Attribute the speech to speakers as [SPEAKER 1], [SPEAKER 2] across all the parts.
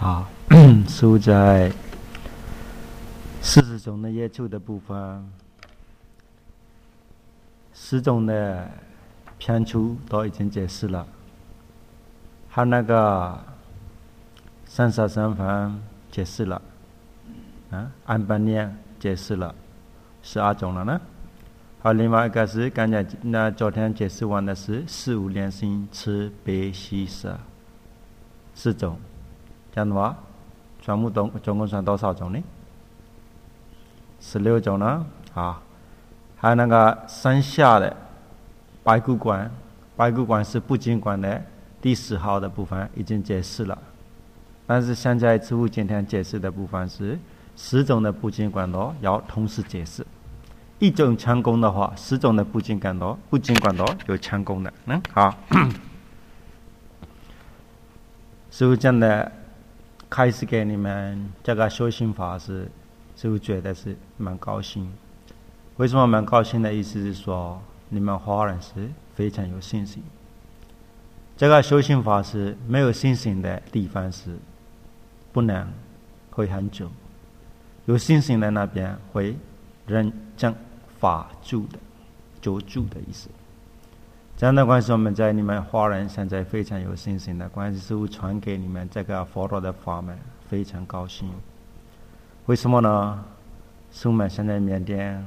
[SPEAKER 1] 好，书在40种的业处的部分，10种的偏处都已经解释了，还有那个三杀三分解释了，安般念解释了，12种了呢。还有另外一个是刚才昨天解释完的是4、5连心慈悲喜舍4种，这样的话全部总共算多少种呢？16种呢。好，还有那个剩下的白骨观，白骨观是不净观的第10号的部分已经解释了，但是现在师父今天解释的部分是10种的不净观都要同时解释。一种成功的话，10种的不净观都有成功的。好，师父真的开始给你们这个修行法是，师父觉得是蛮高兴。为什么蛮高兴的意思是说，你们华人是非常有信心。这个修行法是没有信心的地方是不能会很久，有信心的那边会认真法住的久住的意思。这样的关系，我们在你们华人现在非常有信心的关系，师父传给你们这个佛陀的法门，非常高兴。为什么呢？师父们现在缅甸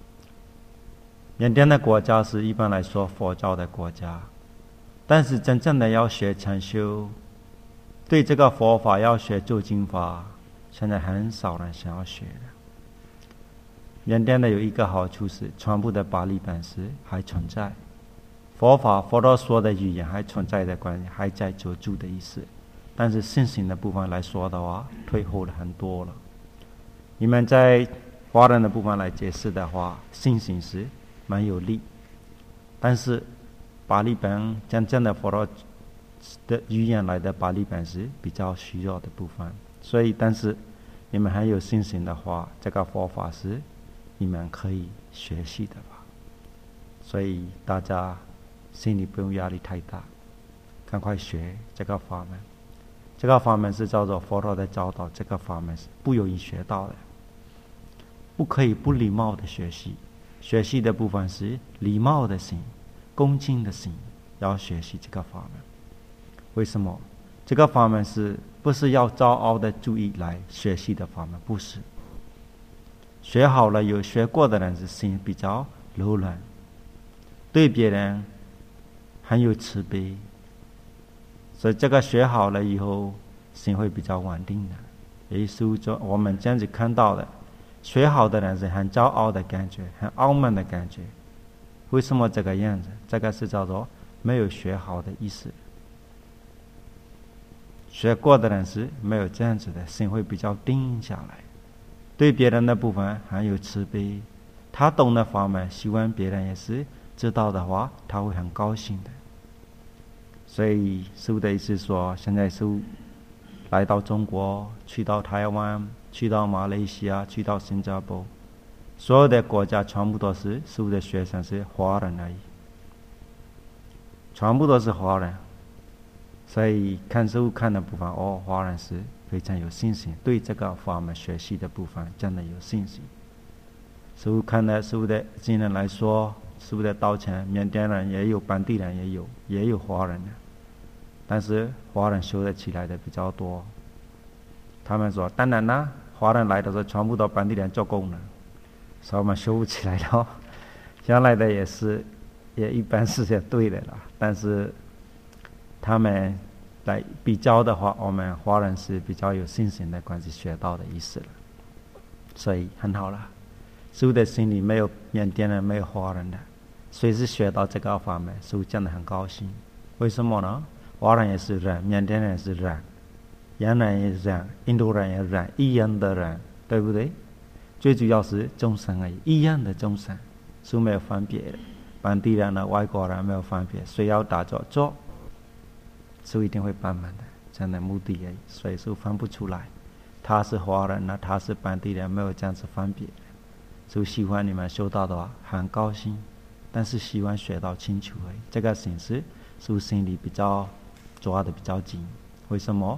[SPEAKER 1] 的国家是一般来说佛教的国家，但是真正的要学禅修，对这个佛法要学究竟法，现在很少人想要学的。缅甸的有一个好处是，全部的巴利本师还存在，佛陀说的语言还存在的关系，还在久住的意思。但是信心的部分来说的话，退后了很多了。你们在华人的部分来解释的话，信心是蛮有力，但是巴利本真正的佛陀的语言来的巴利本是比较需要的部分。所以但是你们还有信心的话，这个佛法是你们可以学习的吧。所以大家心里不用压力太大，赶快学这个法门。这个法门是叫做佛陀的教导，这个法门是不容易学到的，不可以不礼貌的学习。学习的部分是礼貌的心，恭敬的心，要学习这个法门。为什么？这个法门是不是要骄傲的注意来学习的法门？不是。学好了，有学过的人是心比较柔软，对别人很有慈悲，所以这个学好了以后，心会比较稳定的。也就是我们这样子看到的，学好的人是很骄傲的感觉，很傲慢的感觉。为什么这个样子？这个是叫做没有学好的意思。学过的人是没有这样子的，心会比较定下来，对别人的部分很有慈悲。他懂的法门，希望别人也是知道的话，他会很高兴的。所以师父的意思说，现在师父来到中国，去到台湾，去到马来西亚，去到新加坡，所有的国家全部都是师父的学生是华人而已，全部都是华人。所以看师父看的部分，华人是非常有信心，对这个法门学习的部分真的有信心。师父看的师父的经人来说，师父的道场，缅甸人也有，本地人也有华人的，但是华人修得起来的比较多。他们说，当然啦，华人来的时候全部都本地人做工了，所以我们修不起来了。原来的也一般是也对的啦，但是他们来比较的话，我们华人是比较有信心的关系学到的意思了，所以很好了。师父的心里没有缅甸人，没有华人的，随时学到这个法门，师父真的很高兴。为什么呢？华人也是人，缅甸人也是人，洋人也是人，印度人也是人，一样的人，对不对？最主要是众生而已，一样的众生，师父没有分别的，本地人呢，外国人没有分别，谁要打坐做，师父一定会帮忙的，这样的目的而已。所以师父分不出来，他是华人呢，他是本地人，没有这样子分别。师父喜欢你们修道的话，很高兴，但是希望学到清楚而已。这个心是师父心里比较抓的比较紧。为什么？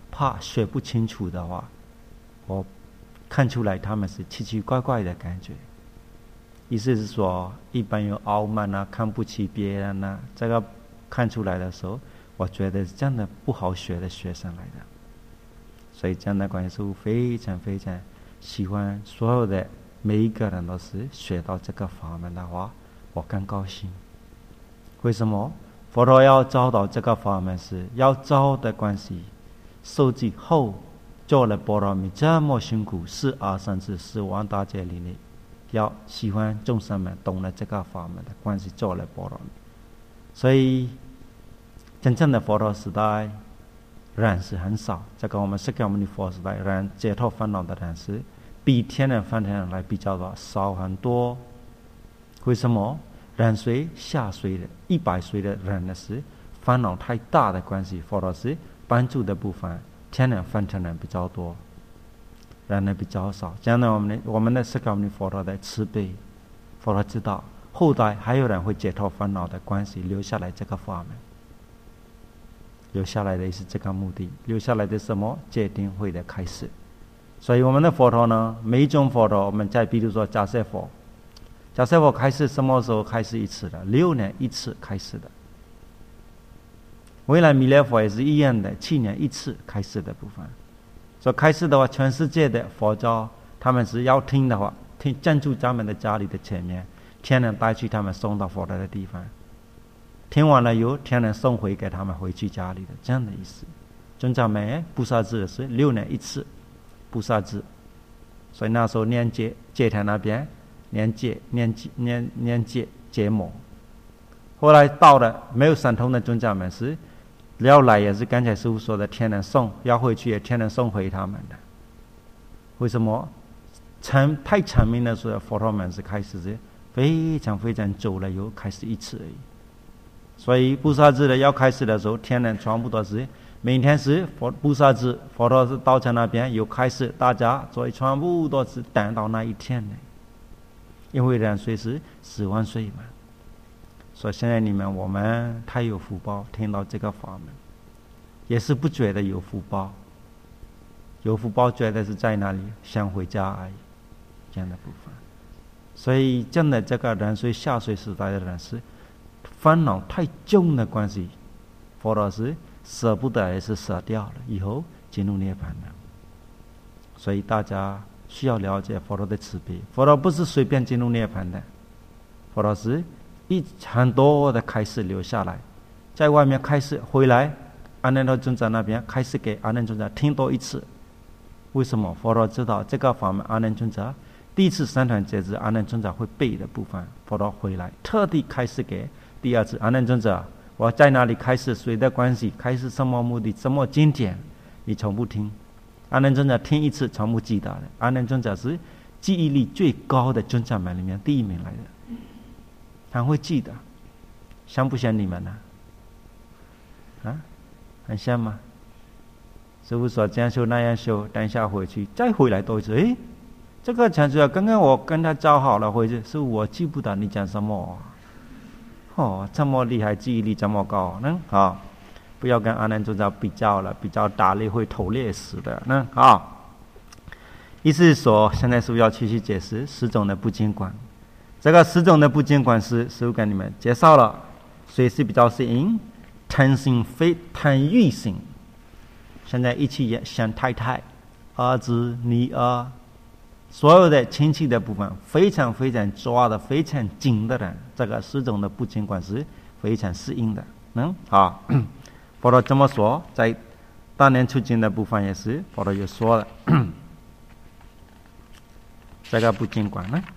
[SPEAKER 1] 怕学不清楚的话，我看出来他们是奇奇怪怪的感觉。意思是说，一般有傲慢啊，看不起别人啊，这个看出来的时候，我觉得真的不好学的学生来的。所以这样的关系是非常非常喜欢所有的每一个人都是学到这个法门的话，我更高兴。为什么？佛陀要教导这个法门是要教的关系，受记后做了波罗蜜这么辛苦，4阿三智4万大劫里面，要喜欢众生们懂了这个法门的关系，做了波罗蜜。所以真正的佛陀时代人是很少，这个我们释迦牟尼佛时代人解脱烦恼的人是比天人梵天人来比较的少很多。为什么？人岁下岁的100岁的人的是烦恼太大的关系，佛陀是帮助的部分天人梵天人比较多，人呢比较少。这样呢，我们的释迦牟尼佛陀的慈悲，佛陀知道后代还有人会解脱烦恼的关系，留下来这个法门，留下来的是这个目的，留下来的什么？戒定慧的开始。所以我们的佛陀呢，每一种佛陀，我们再比如说迦叶佛，迦叶佛开始什么时候开始一次的？6年一次开始的。未来弥勒佛也是一样的，7年一次开始的部分。所以开始的话，全世界的佛教他们是要听的话，听赞助他们的家里的前面，天人带去他们送到佛陀的地方，听完了由天人送回给他们回去家里的，这样的意思。尊者们菩萨制是6年一次菩萨制，所以那时候念戒坛那边念戒结魔。后来到了没有神通的尊者们是要来也是刚才师父说的天人送，要回去也天人送回他们的。为什么？太阐明的时候，佛陀们是开始是非常非常久了又开始一次而已。所以菩萨制的要开始的时候，天人全部都是每天是菩萨制，佛陀是道场那边有开始，大家所以全部都是等到那一天呢。因为人岁是10万岁嘛，所以现在我们太有福报，听到这个法门，也是不觉得有福报，有福报觉得是在哪里？想回家而已，这样的部分。所以真的这个人岁下岁时代的人是烦恼太重的关系，佛陀是舍不得也是舍掉了，以后进入涅槃了。所以大家需要了解佛陀的慈悲，佛陀不是随便进入涅槃的，佛陀是很多的开示留下来，在外面开示回来，阿难陀尊者那边开示给阿难尊者听多一次。为什么？佛陀知道这个法门，阿难尊者第一次三团结智，阿难尊者会背的部分，佛陀回来特地开示给第二次阿难尊者，我在哪里开示，谁的关系，开示什么目的，什么经典，你从不听。阿难尊者听一次从不记得的，阿难尊者是记忆力最高的尊者们里面第1名来的，他会记得。像不像你们呢？很像吗？师父说这样修那样修，等一下回去再回来多一次，这个讲出来刚刚我跟他教好了回去，师父我记不得你讲什么。这么厉害，记忆力这么高呢？不要跟阿难尊者比较了，比较打猎会头猎死的呢。意思是说，现在是不是要继续解释10种的不净观？这个10种的不净观是师父跟你们介绍了，所以是比较是因贪心非贪欲心。现在一起想太太、儿子、女儿，所有的亲戚的部分，非常非常抓的非常紧的人，这个10种的不净观是非常适应的。佛陀这么说，在大年初经的部分也是佛陀也说了这个不净观呢。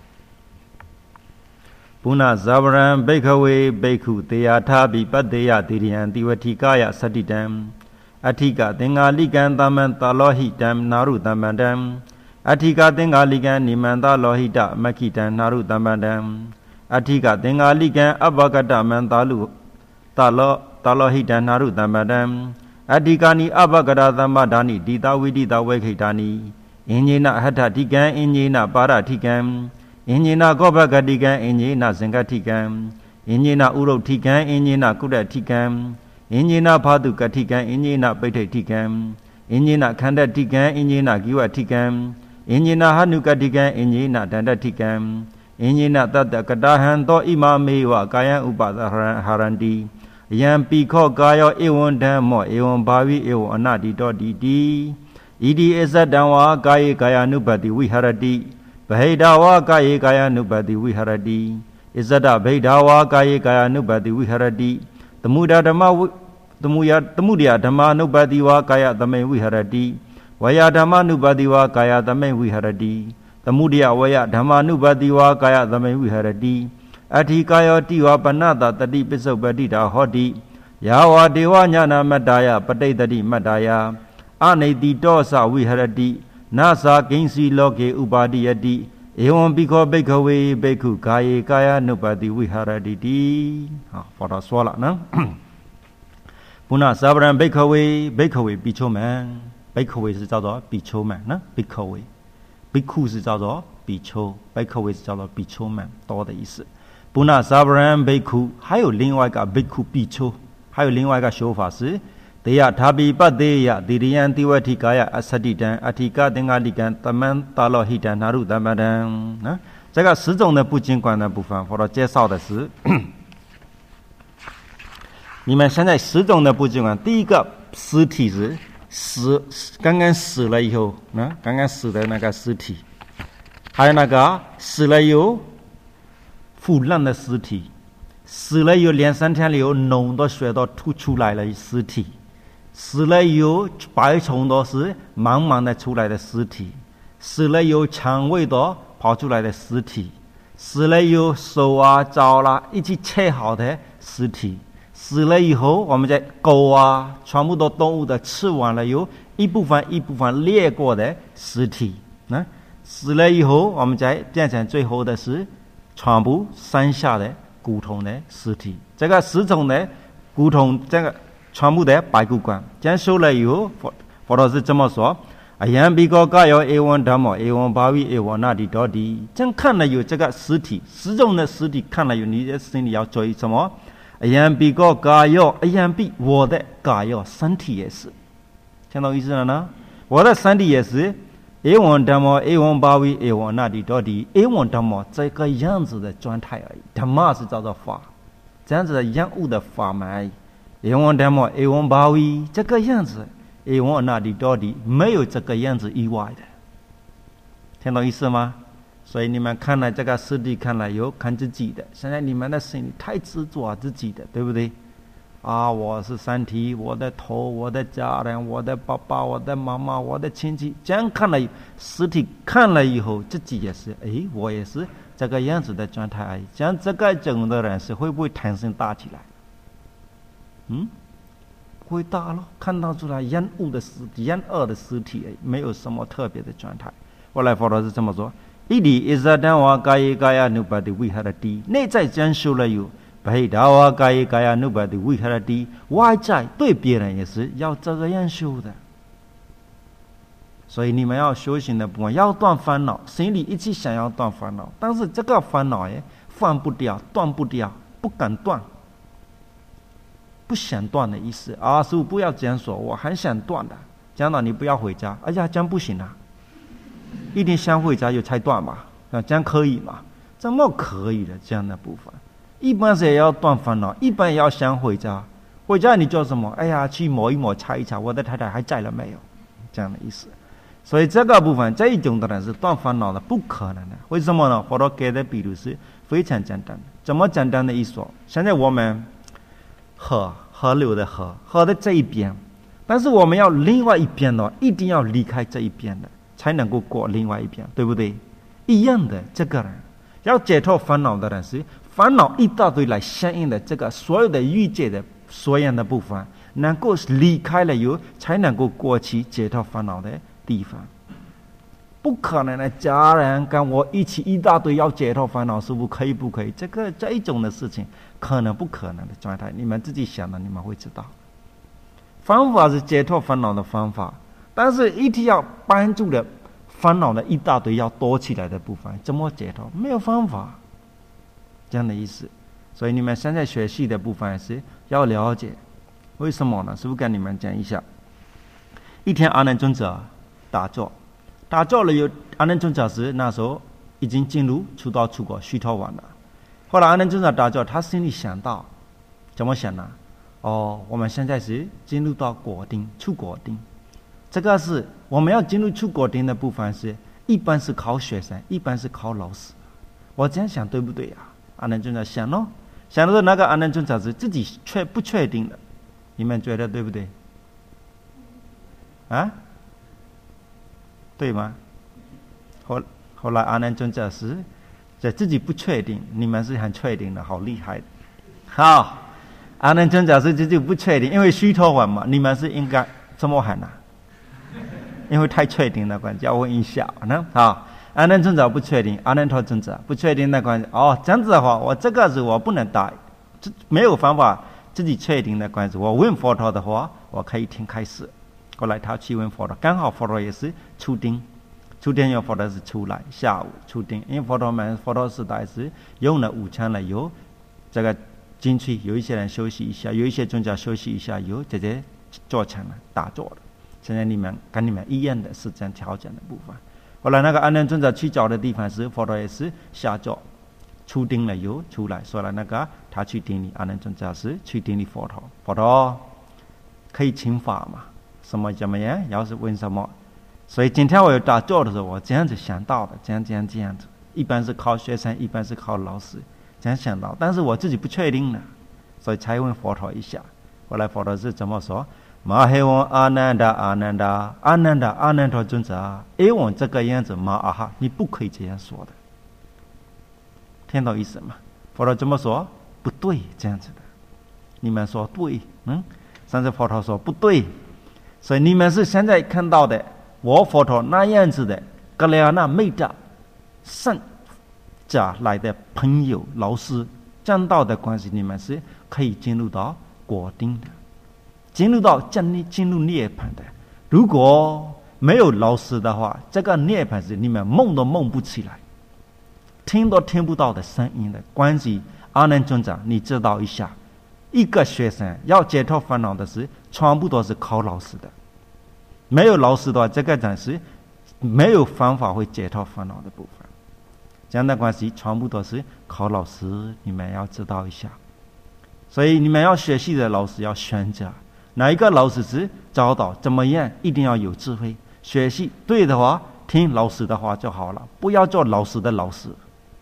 [SPEAKER 1] 布那萨瓦然贝克维贝库德亚他比巴德亚迪利安迪维提卡亚萨蒂丹阿提卡丁阿利甘达曼达罗希丹纳鲁达曼丹阿提卡丁阿利甘尼曼达罗希达麦基丹纳鲁达曼丹阿提卡丁阿利甘阿巴嘎达曼达鲁达罗希丹纳鲁达曼丹阿提卡尼阿巴嘎达达曼达尼迪达维迪达维基达尼因尼那哈塔提甘因尼那巴拉提甘因尼那高巴嘎提甘因尼那森嘎提甘因尼那乌鲁提甘因尼那古达提甘因耶那帕杜格提干，因耶那贝提提干，因耶那坎达提干，因耶那吉瓦提干，因耶那哈努格提干，因耶那丹达提干，因耶那达达格达汉多伊玛梅瓦嘎样乌巴达哈兰迪，样比考嘎要一文丹莫一文巴维一文那迪多迪迪，伊迪伊萨丹瓦嘎耶嘎样努巴迪维哈拉迪，贝达瓦嘎耶嘎样努巴迪维哈拉迪，伊萨达贝达瓦嘎耶嘎样努巴迪维哈拉迪，德穆达达玛Temudia dhamma nubadiwa kaya dhamma viharati Vaya dhamma nubadiwa kaya dhamma viharati Temudia vaya dhamma nubadiwa kaya dhamma viharati Ati kaya tiwa panata tadi pisopatita hoti Yawa dewa nyana madaya pataitati madaya Aneti dosa viharati Nasa kinsi loke upadiyati Ewan biko bikawe beku kaya nubadi viharati di Pada soalan na Puna sabran bikawe比丘们 bikawe 是叫做比丘们呢 bikawe biku 是叫做比丘 bikawe 是叫做比丘们多的意思 Puna sabran biku 还有另外一个 biku 比丘还有另外一个说法是 Deya thabi padeya diriyan tiwatikaya asadidan atika dengalikan taman talohidan naru damadan 这个十种的不净观的部分或者介绍的是你们现在十种的不净观，第一个尸体是刚刚死了以后，刚刚死的那个尸体，还有那个死了以后腐烂的尸体，死了以后2-3天以后脓都血都吐出来了尸体，死了以后白虫都是茫茫的出来的尸体，死了以后肠胃都跑出来的尸体，死了以后手啊脚啦一起切好的尸体。死了以后，我们在狗啊，全部都动物的吃完了，有一部分裂过的尸体。死了以后，我们再变成最后的是全部剩下的骨头的尸体。这个10种的骨头，这个全部的白骨观。这样说了以后，佛陀是这么说：哎呀，比个嘎要1达摩1巴维1那里到底。这样看了有这个尸体，10种的尸体看了有，你的心里要注意什么？哎呀，比个嘎要，哎呀，比我的嘎要身体也是，听到意思了呢？我的身体也是1达摩1巴维1那里到底1达摩这个样子的状态而已。达摩是叫做法，这样子的厌恶的法门而已。1达摩1巴维这个样子，1那里到底没有这个样子以外的，听到意思吗？所以你们看了这个尸体，看了有看自己的。现在你们的心里太执着自己的，对不对？我是身体，我的头，我的家人，我的爸爸，我的妈妈，我的亲戚。这样看了尸体，看了以后，自己也是，我也是这个样子的状态而已。这样这个种的人是会不会贪心大起来？会大咯，看到出来厌恶的尸体，厌恶的尸体，没有什么特别的状态。后来佛陀是这么说。伊里伊萨丹瓦嘎耶嘎呀努巴的维哈拉蒂，内在讲修了有，白达瓦嘎耶嘎呀努巴的维哈拉蒂，外在对别人也是要这个样修的。所以你们要修行的部分，要断烦恼，心里一直想要断烦恼，但是这个烦恼放不掉，断不掉，不敢断，不想断的意思啊！师父不要这样说，我很想断的，讲到你不要回家，哎呀，这样不行啊！一定想回家有才断吧？这样可以吗？怎么可以的？这样的部分，一般是要断烦恼，一般要想回家。回家你做什么？哎呀，去摸一摸，查一查，我的太太还在了没有？这样的意思。所以这个部分，这一种的人是断烦恼的，不可能的。为什么呢？佛陀给的比喻是非常简单的。怎么简单的一说？现在我们河流的河的这一边，但是我们要另外一边呢，一定要离开这一边的。才能够过另外一边，对不对？一样的，这个人要解脱烦恼的人是烦恼一大堆来相应的这个所有的欲界的所有的部分，能够离开了以后，才能够过去解脱烦恼的地方。不可能的，家人跟我一起一大堆要解脱烦恼，是不可以？不可以？这一种的事情，可能不可能的状态，你们自己想的，你们会知道。方法是解脱烦恼的方法。但是一定要帮助的烦恼的一大堆要多起来的部分，怎么解脱？没有方法，这样的意思。所以你们现在学习的部分是要了解， 为什么呢？师父跟你们讲一下。一天阿难尊者打坐了有阿难尊者是那时候已经进入出道出国须陀洹了。后来阿难尊者打坐，他心里想到，怎么想呢？我们现在是进入到果定出果定，这个是我们要进入出果定的部分是一般是靠学生，一般是靠老师。我这样想对不对呀？阿难尊者想咯，想到那个阿难尊者是自己不确定的，你们觉得对不对？啊？对吗？后来阿难尊者是在自己不确定，你们是很确定的，好厉害的。好，阿难尊者是自己不确定，因为须陀洹嘛，你们是应该怎么喊呢？因为太确定的关系，要问一下呢。好，阿难尊者不确定，阿难陀尊者不确定的关系。这样子的话，我这个是我不能答，没有方法自己确定的关系。我问佛陀的话，我可以听开始。后来他去问佛陀，刚好佛陀也是出定有佛陀是出来下午出定，因为佛陀时代是用了午餐了，有这个进去，有一些人休息一下，有一些尊者休息一下，有直接坐成了打坐了。现在跟你们一样的是这样条件的部分。后来那个阿难尊者去找的地方是佛陀也是下坐出定了有出来，所以那个他去顶礼阿难尊者是去顶礼佛陀可以请法嘛？什么怎么样？要是问什么？所以今天我有打坐的时候，我这样子想到的，这样子，一般是靠学生，一般是靠老师，这样想到，但是我自己不确定了，所以才问佛陀一下。后来佛陀是怎么说？马黑王阿难陀尊者，我这个样子马阿哈，你不可以这样说的，听到意思吗？佛陀怎么说？不对，这样子的，你们说对，上次佛陀说不对。所以你们是现在看到的我佛陀那样子的格雷那昧达圣者来的朋友老师讲道的关系，你们是可以进入到果定的，进入涅槃的。如果没有老师的话，这个涅槃是你们梦都梦不起来，听都听不到的声音的关系。阿难尊者，你知道一下，一个学生要解脱烦恼的事，全部都是靠老师的。没有老师的话，这个暂时没有方法会解脱烦恼的部分。这样的关系全部都是靠老师，你们要知道一下。所以你们要学习的老师要选择哪一个老师是教导怎么样，一定要有智慧。学习对的话，听老师的话就好了，不要做老师的老师。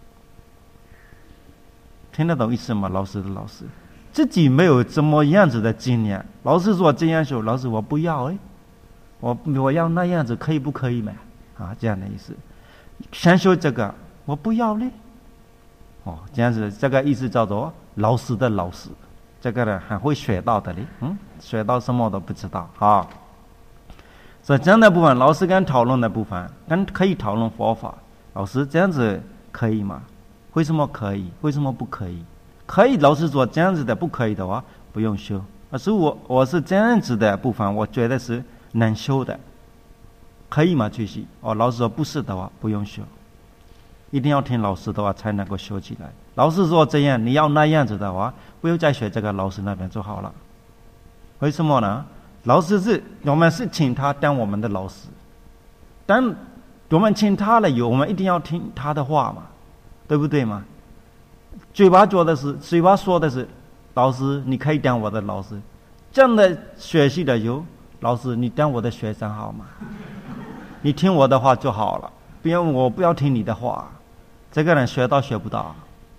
[SPEAKER 1] 听得懂意思吗？老师的老师自己没有这么样子的经验，老师说这样说，老师我不要我要那样子，可以不可以嘛？这样的意思。先说这个我不要嘞，这样子，这个意思叫做老师的老师，这个人还会学到的嘞，学到什么都不知道所以这样的部分，老师跟讨论的部分，跟可以讨论佛法，老师这样子可以吗？为什么可以？为什么不可以？可以，老师说这样子的不可以的话，不用修。而是我是这样子的部分，我觉得是能修的，可以吗？继续。老师说不是的话，不用修。一定要听老师的话才能够修起来。老师说这样，你要那样子的话，不用再学这个老师那边就好了。为什么呢？老师我们是请他当我们的老师，但我们请他了以后，我们一定要听他的话嘛，对不对嘛？嘴巴说的是老师你可以当我的老师，这样的学习的有老师你当我的学生好吗？你听我的话就好了，我不要听你的话。这个人学到学不到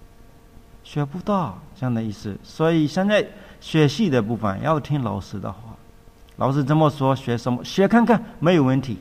[SPEAKER 1] 这样的意思。所以现在学习的部分要听老师的话，老师这么说学什么学看看没有问题，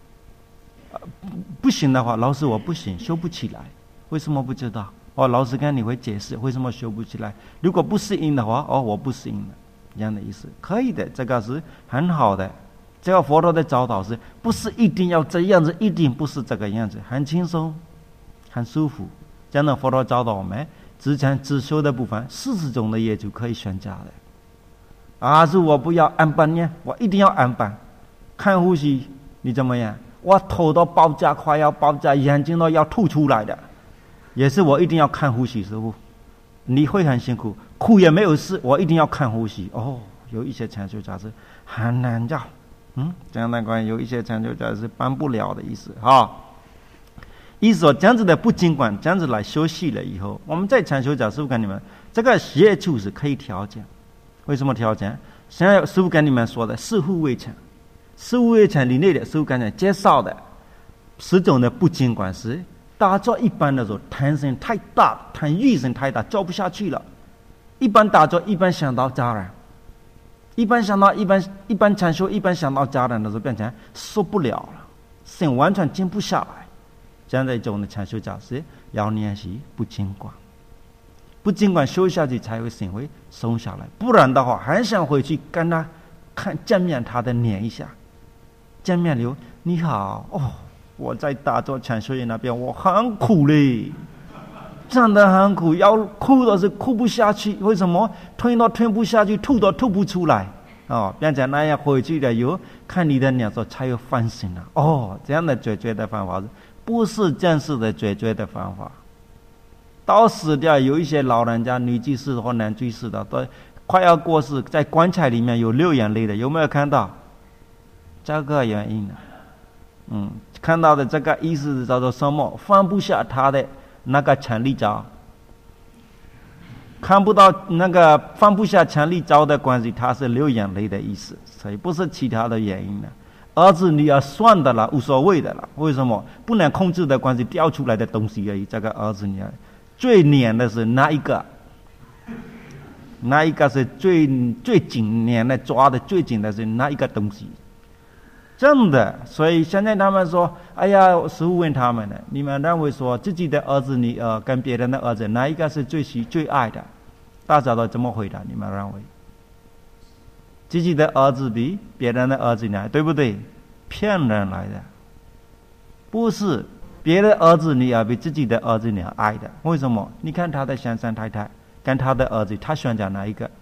[SPEAKER 1] 不行的话老师我不行，修不起来，为什么不知道？老师跟你会解释为什么修不起来。如果不适应的话，我不适应了，这样的意思。可以的，这个是很好的。这个佛陀的教导是不是一定要这样子，一定不是这个样子，很轻松很舒服。这样的佛陀教导我们自修的部分40种的业就可以选择的。是我不要安般念，我一定要安般。看呼吸你怎么样？我头都爆炸，快要爆炸，眼睛都要吐出来的，也是我一定要看呼吸，师父你会很辛苦，哭也没有事，我一定要看呼吸。 有一些禅修家是很难教，这样的关系有一些禅修家是办不了的意思哈。意思说这样子的不尽管这样子来休息了以后，我们在禅修家师父跟你们这个业处是可以调整。为什么调整？现在师父跟你们说的四护卫禅，四护卫禅里面的师父刚才介绍的10种的不尽管是打坐一般的时候贪心太大，贪欲心太大，做不下去了。一般打坐一般想到家人，一般想到一般禅修一般想到家人的时候变成受不了了，心完全静不下来。这样的一种的禅修家是要练习不尽管，不尽管修下去才会心会松下来，不然的话很想回去跟他见面他的脸一下，见面了你好我在打坐禅修院那边我很苦嘞，真的很苦，要哭都是哭不下去，为什么？吞都吞不下去，吐都吐不出来变成那样回去了有看你的脸色才有反省了这样的解决的方法不是正式的解决的方法。到死掉有一些老人家女居士或男居士的都快要过世，在棺材里面有流眼泪的，有没有看到？这个原因看到的这个意思叫做什么？放不下他的那个权力招，看不到那个放不下权力招的关系，他是流眼泪的意思，所以不是其他的原因儿子女儿算的了，无所谓的了。为什么？不能控制的关系，掉出来的东西而已。这个儿子女儿最黏的是哪一个？哪一个是最紧黏的，抓的最紧的是哪一个东西？真的，所以现在他们说，哎呀，师父问他们呢，你们认为说自己的儿子女儿跟别人的儿子哪一个是最爱的？大家都怎么回答？你们认为？自己的儿子比别人的儿子爱，对不对？骗人来的，不是别的儿子女儿比自己的儿子女儿爱的。为什么？你看他的先生太太跟他的儿子，他选择哪一个？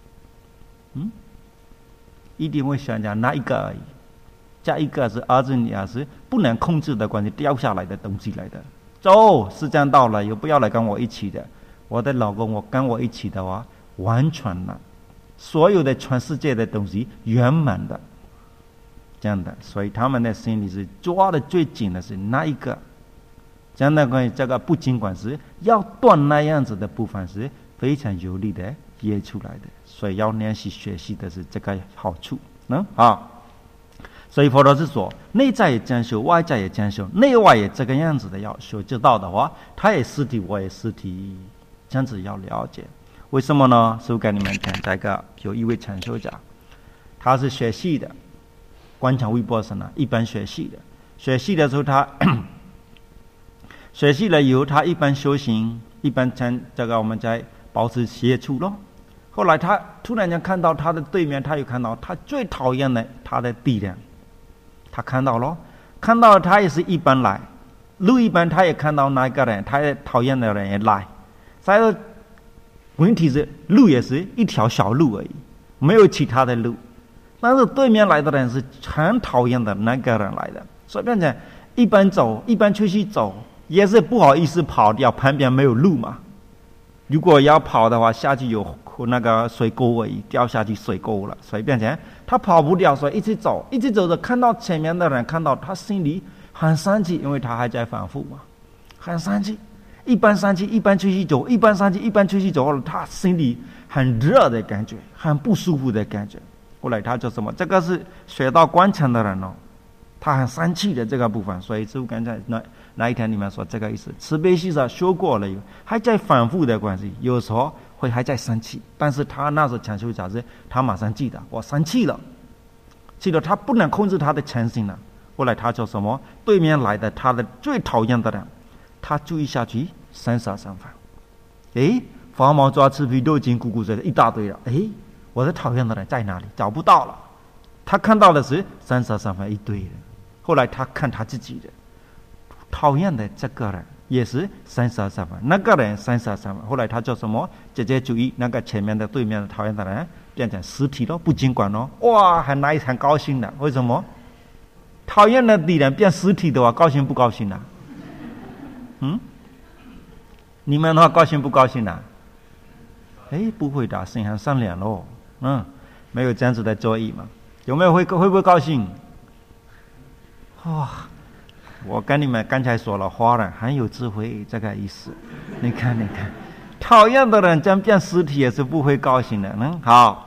[SPEAKER 1] 一定会选择哪一个而已。这一个是儿子女儿是不能控制的关系，掉下来的东西来的。走，时间到了，有不要来跟我一起的。我的老公，跟我一起的话，完全了。所有的全世界的东西圆满的，这样的，所以他们的心里是抓的最紧的是那一个？这样的关系，这个不尽管是要断那样子的部分是非常有力的约出来的，所以要练习学习的是这个好处所以佛陀是说，内在也这样修，外在也这样修，内外也这个样子的要修，知道的话，他也实体，我也实体，这样子要了解。为什么呢？师父跟你们讲，这个有一位禅修家，他是学习的，观察维波斯呢，一般学习的。学习的时候，他学习了以后，他一般修行，一般这个我们在保持协处咯。后来他突然间看到他的对面，他又看到他最讨厌的他的敌人，他看到了，看到他也是一般来，路一般他也看到那个人，他也讨厌的人也来，所以问题是路也是一条小路而已，没有其他的路。但是对面来的人是很讨厌的那个人来的，所以变成一般走，一般出去走也是不好意思跑掉，旁边没有路嘛。如果要跑的话，下去有那个水沟而已，掉下去水沟了，所以变成他跑不掉，所以一直走，一直走着，看到前面的人，看到他心里很生气，因为他还在反复嘛，很生气。一般生气，一般出去走，一般生气，一般出去走了，他心里很热的感觉，很不舒服的感觉。后来他就什么？这个是学到观察的人他很生气的这个部分，所以师父刚才那一天你们说这个意思，慈悲心上修过了，还在反复的关系，有时候会还在生气，但是他那时候禅修法是，他马上记得我生气了，他不能控制他的诚心了。后来他就什么？对面来的他的最讨厌的人，他注意下去三杀三犯，黄毛抓刺皮都已经咕咕一大堆了，我的讨厌的人在哪里？找不到了。他看到的是三杀三犯一堆人。后来他看他自己的讨厌的这个人也是三杀三犯，那个人三杀三犯。后来他就什么？直接注意那个前面的对面的讨厌的人变成实体了，不尽管哇，很高兴的。为什么？讨厌的敌人变实体的话，高兴不高兴啊？你们的话高兴不高兴啊？不会的，心很善良咯。 没有这样子的作业吗？有没有会不会高兴？哇！我跟你们刚才说了，华人很有智慧，这个意思。你看，讨厌的人将变尸体也是不会高兴的。好，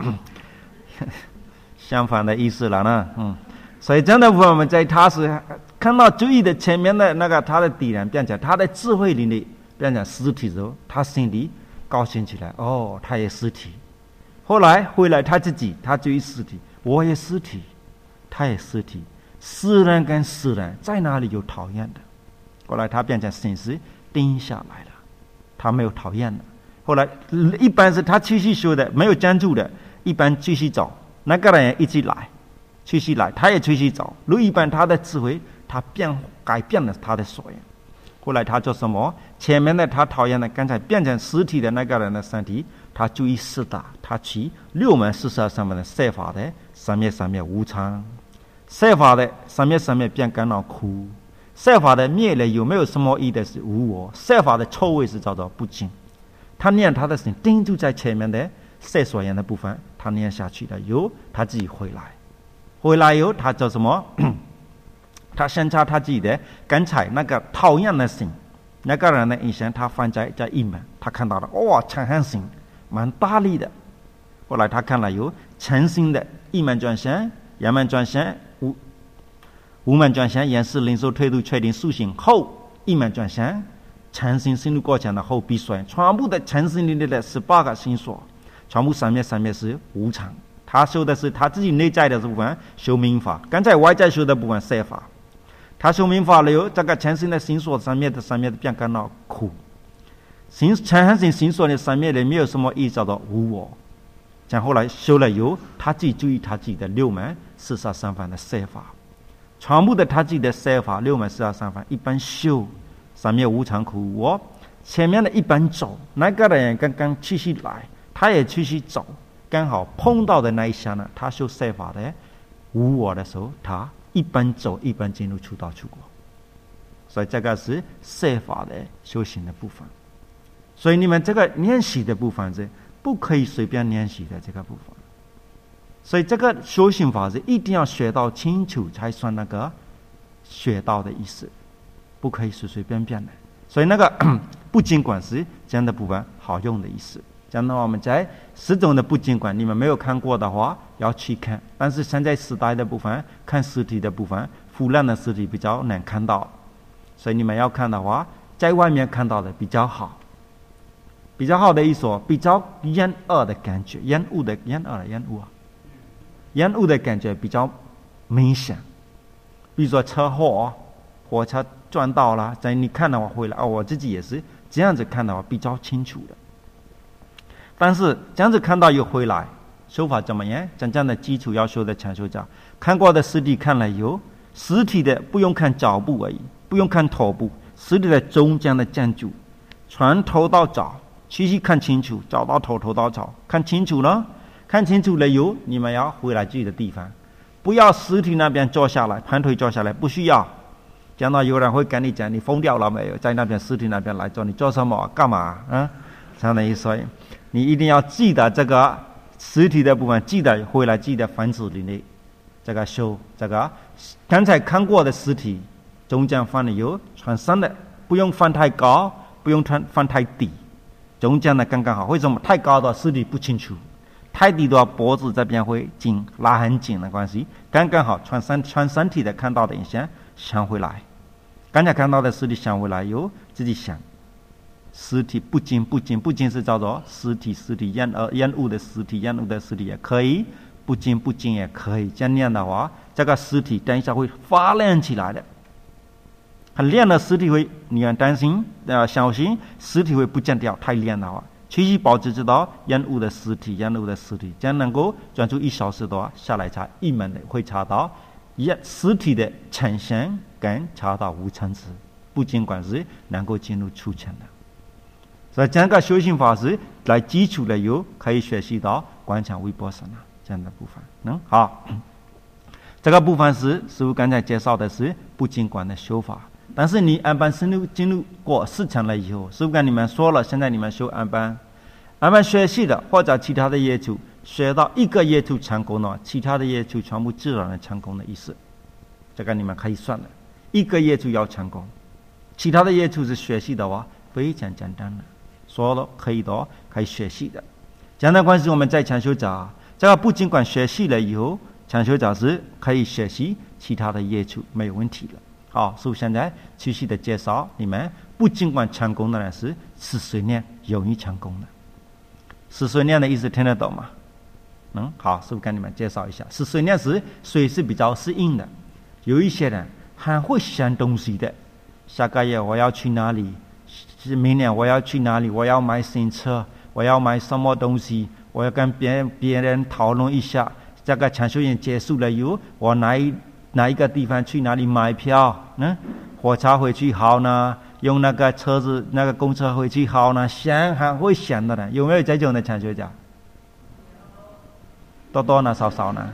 [SPEAKER 1] 相反的意思了呢。所以这样的部分，我们在他是看到注意的前面的那个他的敌人，变成他的智慧里面变成尸体之后，他心里高兴起来。哦，他也尸体。后来回来他自己，他注意尸体，我也尸体，他也尸体。诗人跟诗人在哪里有讨厌的？后来他变成心思定下来了，他没有讨厌了。后来一般是他继续修的，没有专注的，一般继续走。那个人一直来，继续来，他也继续走。如一般他的智慧，他改变了他的所愿。后来他做什么？前面的他讨厌的，刚才变成尸体的那个人的身体，他注意四大，他去六门42上面的设法的上面无常。设法的上面变感到苦，设法的灭了有没有什么意的是无我，设法的臭味是叫做不净。他念他的心盯住在前面的色所言的部分，他念下去了，有他自己回来以后他做什么？他审查他自己的刚才那个讨厌的心，那个人的印象他放在一门，他看到了哇，嗔恨心蛮大力的。后来他看了有诚心的一门转向，两门转向，五门转向，演示领受推度确定塑形后一门转向，诚心深入过程的后必衰，全部的诚心里的18个心所，全部上面是无常。他修的是他自己内在的部分，修明法。刚才外在修的部分设法，他修明法了有这个诚心的心所上面的变感到苦，诚心心所的上面的没有什么意叫做无我。然后来修了有他自己注意他自己的六门43番的设法，全部的他自己的设法六门43番一般修上面无常苦我，前面的一般走，那个人刚刚继续来，他也继续走，刚好碰到的那一下呢，他修设法的无我的时候，他一般走一般进入出道出国。所以这个是设法的修行的部分。所以你们这个练习的部分是不可以随便练习的这个部分。所以这个修行法是一定要学到清楚才算那个学到的意思，不可以随随便便的。所以那个不净观是这样的部分好用的意思。这样的话，我们在10种的不净观，你们没有看过的话要去看。但是现在时代的部分，看实体的部分，腐烂的实体比较难看到，所以你们要看的话，在外面看到的比较好。比较好的一说，比较厌恶的感觉，厌恶的感觉比较明显。比如说车祸，火车撞到了，在你看的话回来，我自己也是这样子看的话比较清楚的。但是这样子看到又回来，修法怎么样？真正的基础要修的强修者，看过的实体看了有实体的，不用看脚部而已，不用看头部，实体的中间的建筑，从头到脚。继续看清楚，找到头到脚，看清楚了，看清楚了有，你们要回来自己的地方，不要实体那边坐下来，盘腿坐下来，不需要。讲到有人会跟你讲，你疯掉了没有？在那边实体那边来做，你做什么？干嘛？这样的意思。你一定要记得这个实体的部分，记得回来记得房子里面这个修这个刚才看过的实体，中间放的有穿上的，不用放太高，不用放太低。中间的刚刚好，为什么太高的视力不清楚，太低的话脖子这边会紧，拉很紧的关系，刚刚好穿身体的看到的影像想回来，刚才看到的视力想回来有自己想，实体不精是叫做实体厌恶的实体也可以，不精也可以，这样念的话，这个实体等一下会发亮起来的。很亮的实体会，你要担心小心实体会不见掉，太亮的话，继续保持知道厌恶的实体，这样能够专注1小时的话，下来查一门的会查到实体的呈现跟查到无层次，不尽管是能够进入初层的。所以这个修行法是来基础的有可以学习到观想微波神这样的部分。好，这个部分是师父刚才介绍的是不尽管的修法。但是你安班深入进入过4层了以后，师父跟你们说了，现在你们修安班学习的或者其他的业主学到一个业处成功的话，其他的业处全部自然的成功的意思。这个你们可以算了，一个业处要成功，其他的业处是学习的话非常简单的，所有的可以的可以学习的。这样的关系，我们在禅修者，这个不尽管学习了以后，禅修者是可以学习其他的业处没有问题了。好，所以现在继续的介绍你们不尽管成功的人是40年容易成功的。40年的意思听得懂吗？好，是不是跟你们介绍一下？40年是谁是比较适应的？有一些人很会想东西的，下个月我要去哪里？明年我要去哪里？我要买新车，我要买什么东西？我要跟别人讨论一下。这个禅修营结束了以后，我哪一个地方去哪里买票？火车回去好呢？用那个车子那个公车回去好呢？很会想的人，有没有这种的禅修家？多呢，少呢？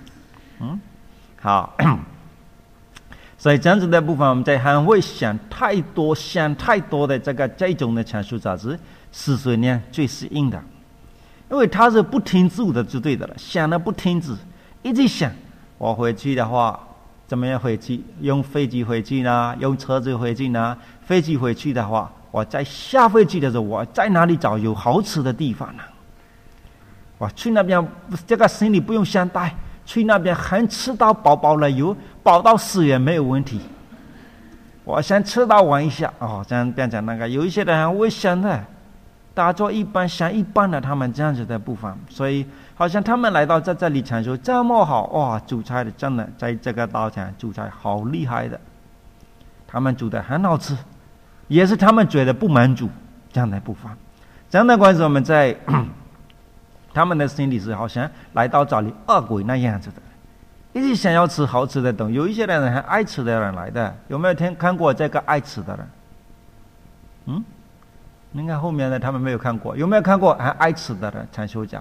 [SPEAKER 1] 好。所以这样子的部分，我们在很会想太多的这种的禅修者是40年最适应的，因为他是不停止的就对的了，想的不停止，一直想我回去的话怎么样回去？用飞机回去呢？用车子回去呢？飞机回去的话，我在下飞机的时候，我在哪里找有好吃的地方呢？我去那边，这个行李不用相带。去那边很吃到饱了油，饱到死也没有问题。我先吃到玩一下这样变成那个有一些人很会想的，大家一般想一般的他们这样子的部分，所以好像他们来到这里禅修这么好哇，煮菜的真的在这个道场煮菜好厉害的，他们煮的很好吃，也是他们觉得不满足这样的部分。这样的关系我们在他们的心里是好像来到这里恶鬼那样子的，一直想要吃好吃的东西。有一些人很爱吃的人来的，有没有看过这个爱吃的人？你看后面的他们没有看过，有没有看过很爱吃的人禅修家？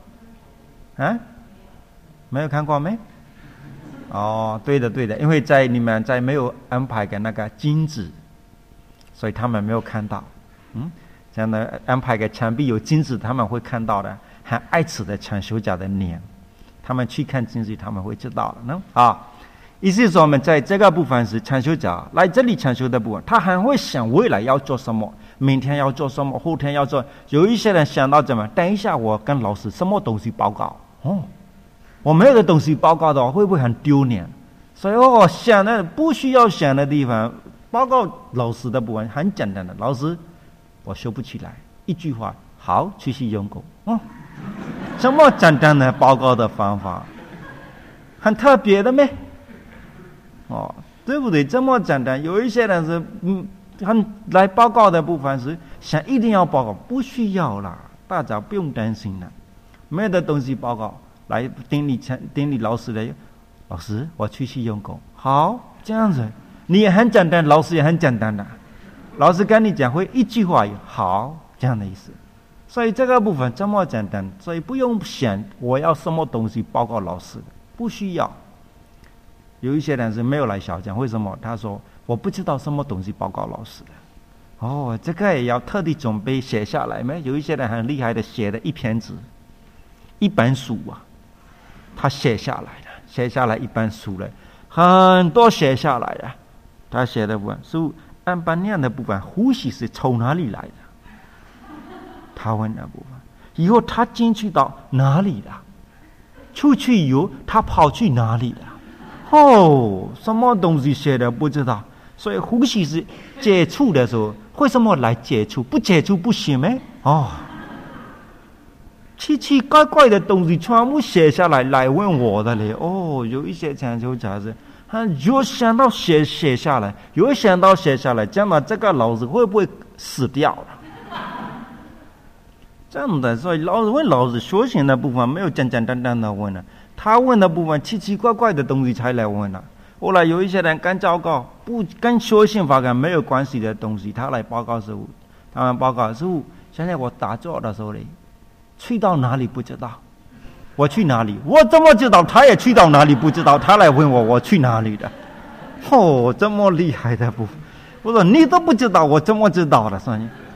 [SPEAKER 1] 没有看过没？对的，因为你们在没有安排给那个金子，所以他们没有看到。这样的安排给墙壁有金子，他们会看到的。很爱吃的禅修家的脸，他们去看经济，他们会知道了意思是说，我们在这个部分是禅修家来这里禅修的部分，他很会想未来要做什么，明天要做什么，后天要做。有一些人想到怎么，等一下我跟老师什么东西报告我没有的东西报告的话，会不会很丢脸？所以想的不需要想的地方，报告老师的部分很简单的，老师我修不起来，一句话，好，继续用功这么简单的报告的方法，很特别的咩？对不对？这么简单。有一些人是很来报告的部分是想一定要报告，不需要啦，大家不用担心了。没有的东西报告来盯你老师的，老师我继续用功，好，这样子你也很简单，老师也很简单的，老师跟你讲会一句话好，这样的意思。所以这个部分这么简单，所以不用想我要什么东西报告老师的，不需要。有一些人是没有来小讲，为什么？他说我不知道什么东西报告老师的。这个也要特地准备写下来没？有一些人很厉害的，写的一篇纸，一本书他写下来一本书了，很多写下来的。他写的部分是按般那样的部分，呼吸是从哪里来的？他问那部分，以后他进去到哪里了？出去以后他跑去哪里了？什么东西写的不知道。所以呼吸是接触的时候，为什么来接触？不接触不行咩？奇奇怪怪的东西全部写下来问我的嘞。有一些禅修者是有想到写下来，有想到写下来，这样这个老师会不会死掉了？这样的，所以老师修行的部分没有简简单单的问了，他问的部分奇奇怪怪的东西才来问了。后来有一些人跟报告不跟修行法感没有关系的东西，他来报告师父，他们报告师父，现在我打坐的时候去到哪里不知道，我去哪里？我怎么知道？他也去到哪里不知道，他来问我去哪里的？这么厉害的部分，我说你都不知道，我怎么知道了？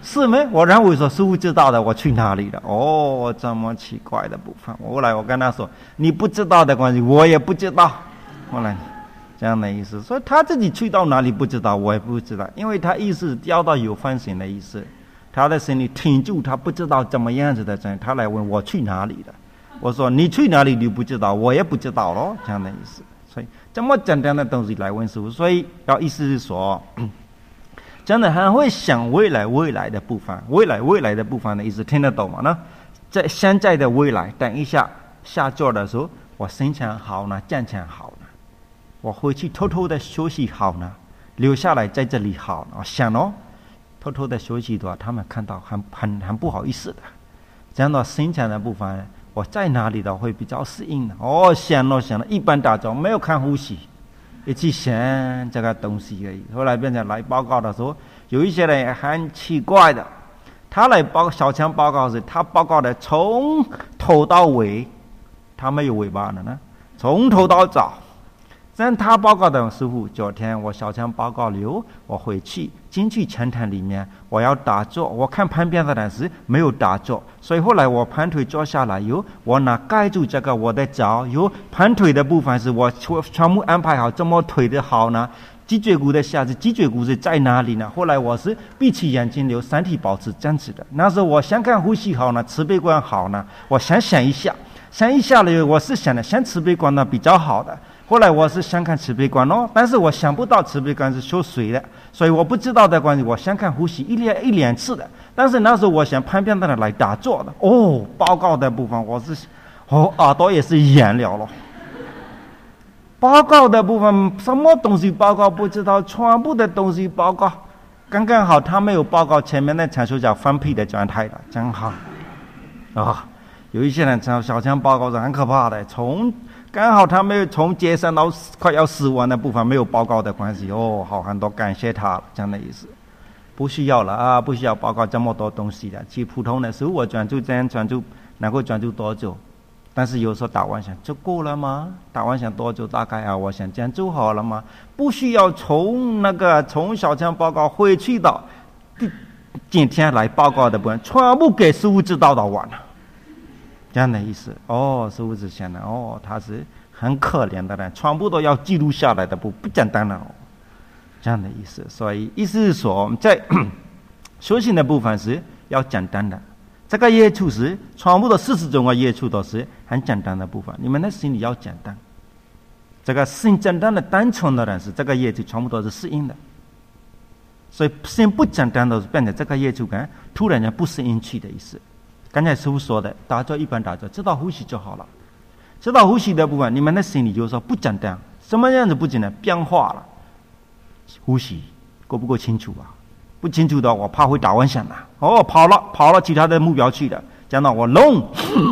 [SPEAKER 1] 是没？我认为说师父知道的，我去哪里了？哦，这么奇怪的部分。后来我跟他说，你不知道的关系，我也不知道。后来这样的意思，所以他自己去到哪里不知道，我也不知道，因为他意识掉到有反省的意思，他的心里挺住，他不知道怎么样子的，他来问我去哪里了。我说你去哪里你不知道，我也不知道咯，这样的意思。所以这么简单的东西来问师父，所以要意思是说，真的很会想未来的部分，未来的部分的意思听得懂吗？呢，在现在的未来，等一下下座的时候，我心情好呢，站起来好呢，我回去偷偷的休息好呢，留下来在这里好呢。我想哦，偷偷的休息的话，他们看到很不好意思的。这样的心情的部分，我在哪里的会比较适应的。哦，想了，一般大众没有看呼吸，一起想这个东西而已。后来变成来报告的时候，有一些人也很奇怪的，他来小强报告时，他报告的从头到尾，他没有尾巴的呢，从头到脚。但他报告的师傅，昨天我小强报告了，我回去进去禅堂里面，我要打坐。我看旁边的人是没有打坐，所以后来我盘腿坐下来有，我拿盖住这个我的脚，有盘腿的部分是我全部安排好，怎么腿的好呢？脊椎骨的下肢，脊椎骨是在哪里呢？后来我是闭起眼睛留身体保持正直的。那时候我想看呼吸好呢，慈悲观好呢，我想一下了，我是想的想慈悲观呢比较好的。后来我是想看慈悲观哦，但是我想不到慈悲观是修水的，所以我不知道的关系，我想看呼吸一两次的。但是那时候我想旁边的人来打坐的，哦，报告的部分我是，耳朵也是演了。报告的部分什么东西报告不知道，全部的东西报告，刚刚好他没有报告前面的阐述叫分配的状态的，真好。有一些人小强报告是很可怕的，刚好他没有从接生到快要死亡的部分没有报告的关系，好，很多感谢他这样的意思，不需要了啊，不需要报告这么多东西的。其实普通的时候我专注这样专注能够专注多久？但是有时候打完想就够了吗？打完想多久？大概我想这样就好了吗？不需要从小强报告回去到今天来报告的部分，全部给师父知道到完了。这样的意思师父是想的他是很可怜的人，全部都要记录下来的，不简单了这样的意思。所以意思是说，在修行的部分是要简单的，这个业处是全部的40种的业处都是很简单的部分，你们的心里要简单。这个心简单的单纯的人是这个业处全部都是适应的，所以心不简单的变成这个业处感突然间不适应去的意思。刚才师父说的打坐一般打坐，知道呼吸就好了。知道呼吸的部分，你们的心里就是说不简单，什么样子不简单？变化了。呼吸够不够清楚啊？不清楚的我怕会打妄想了。跑了其他的目标去了。讲到我弄，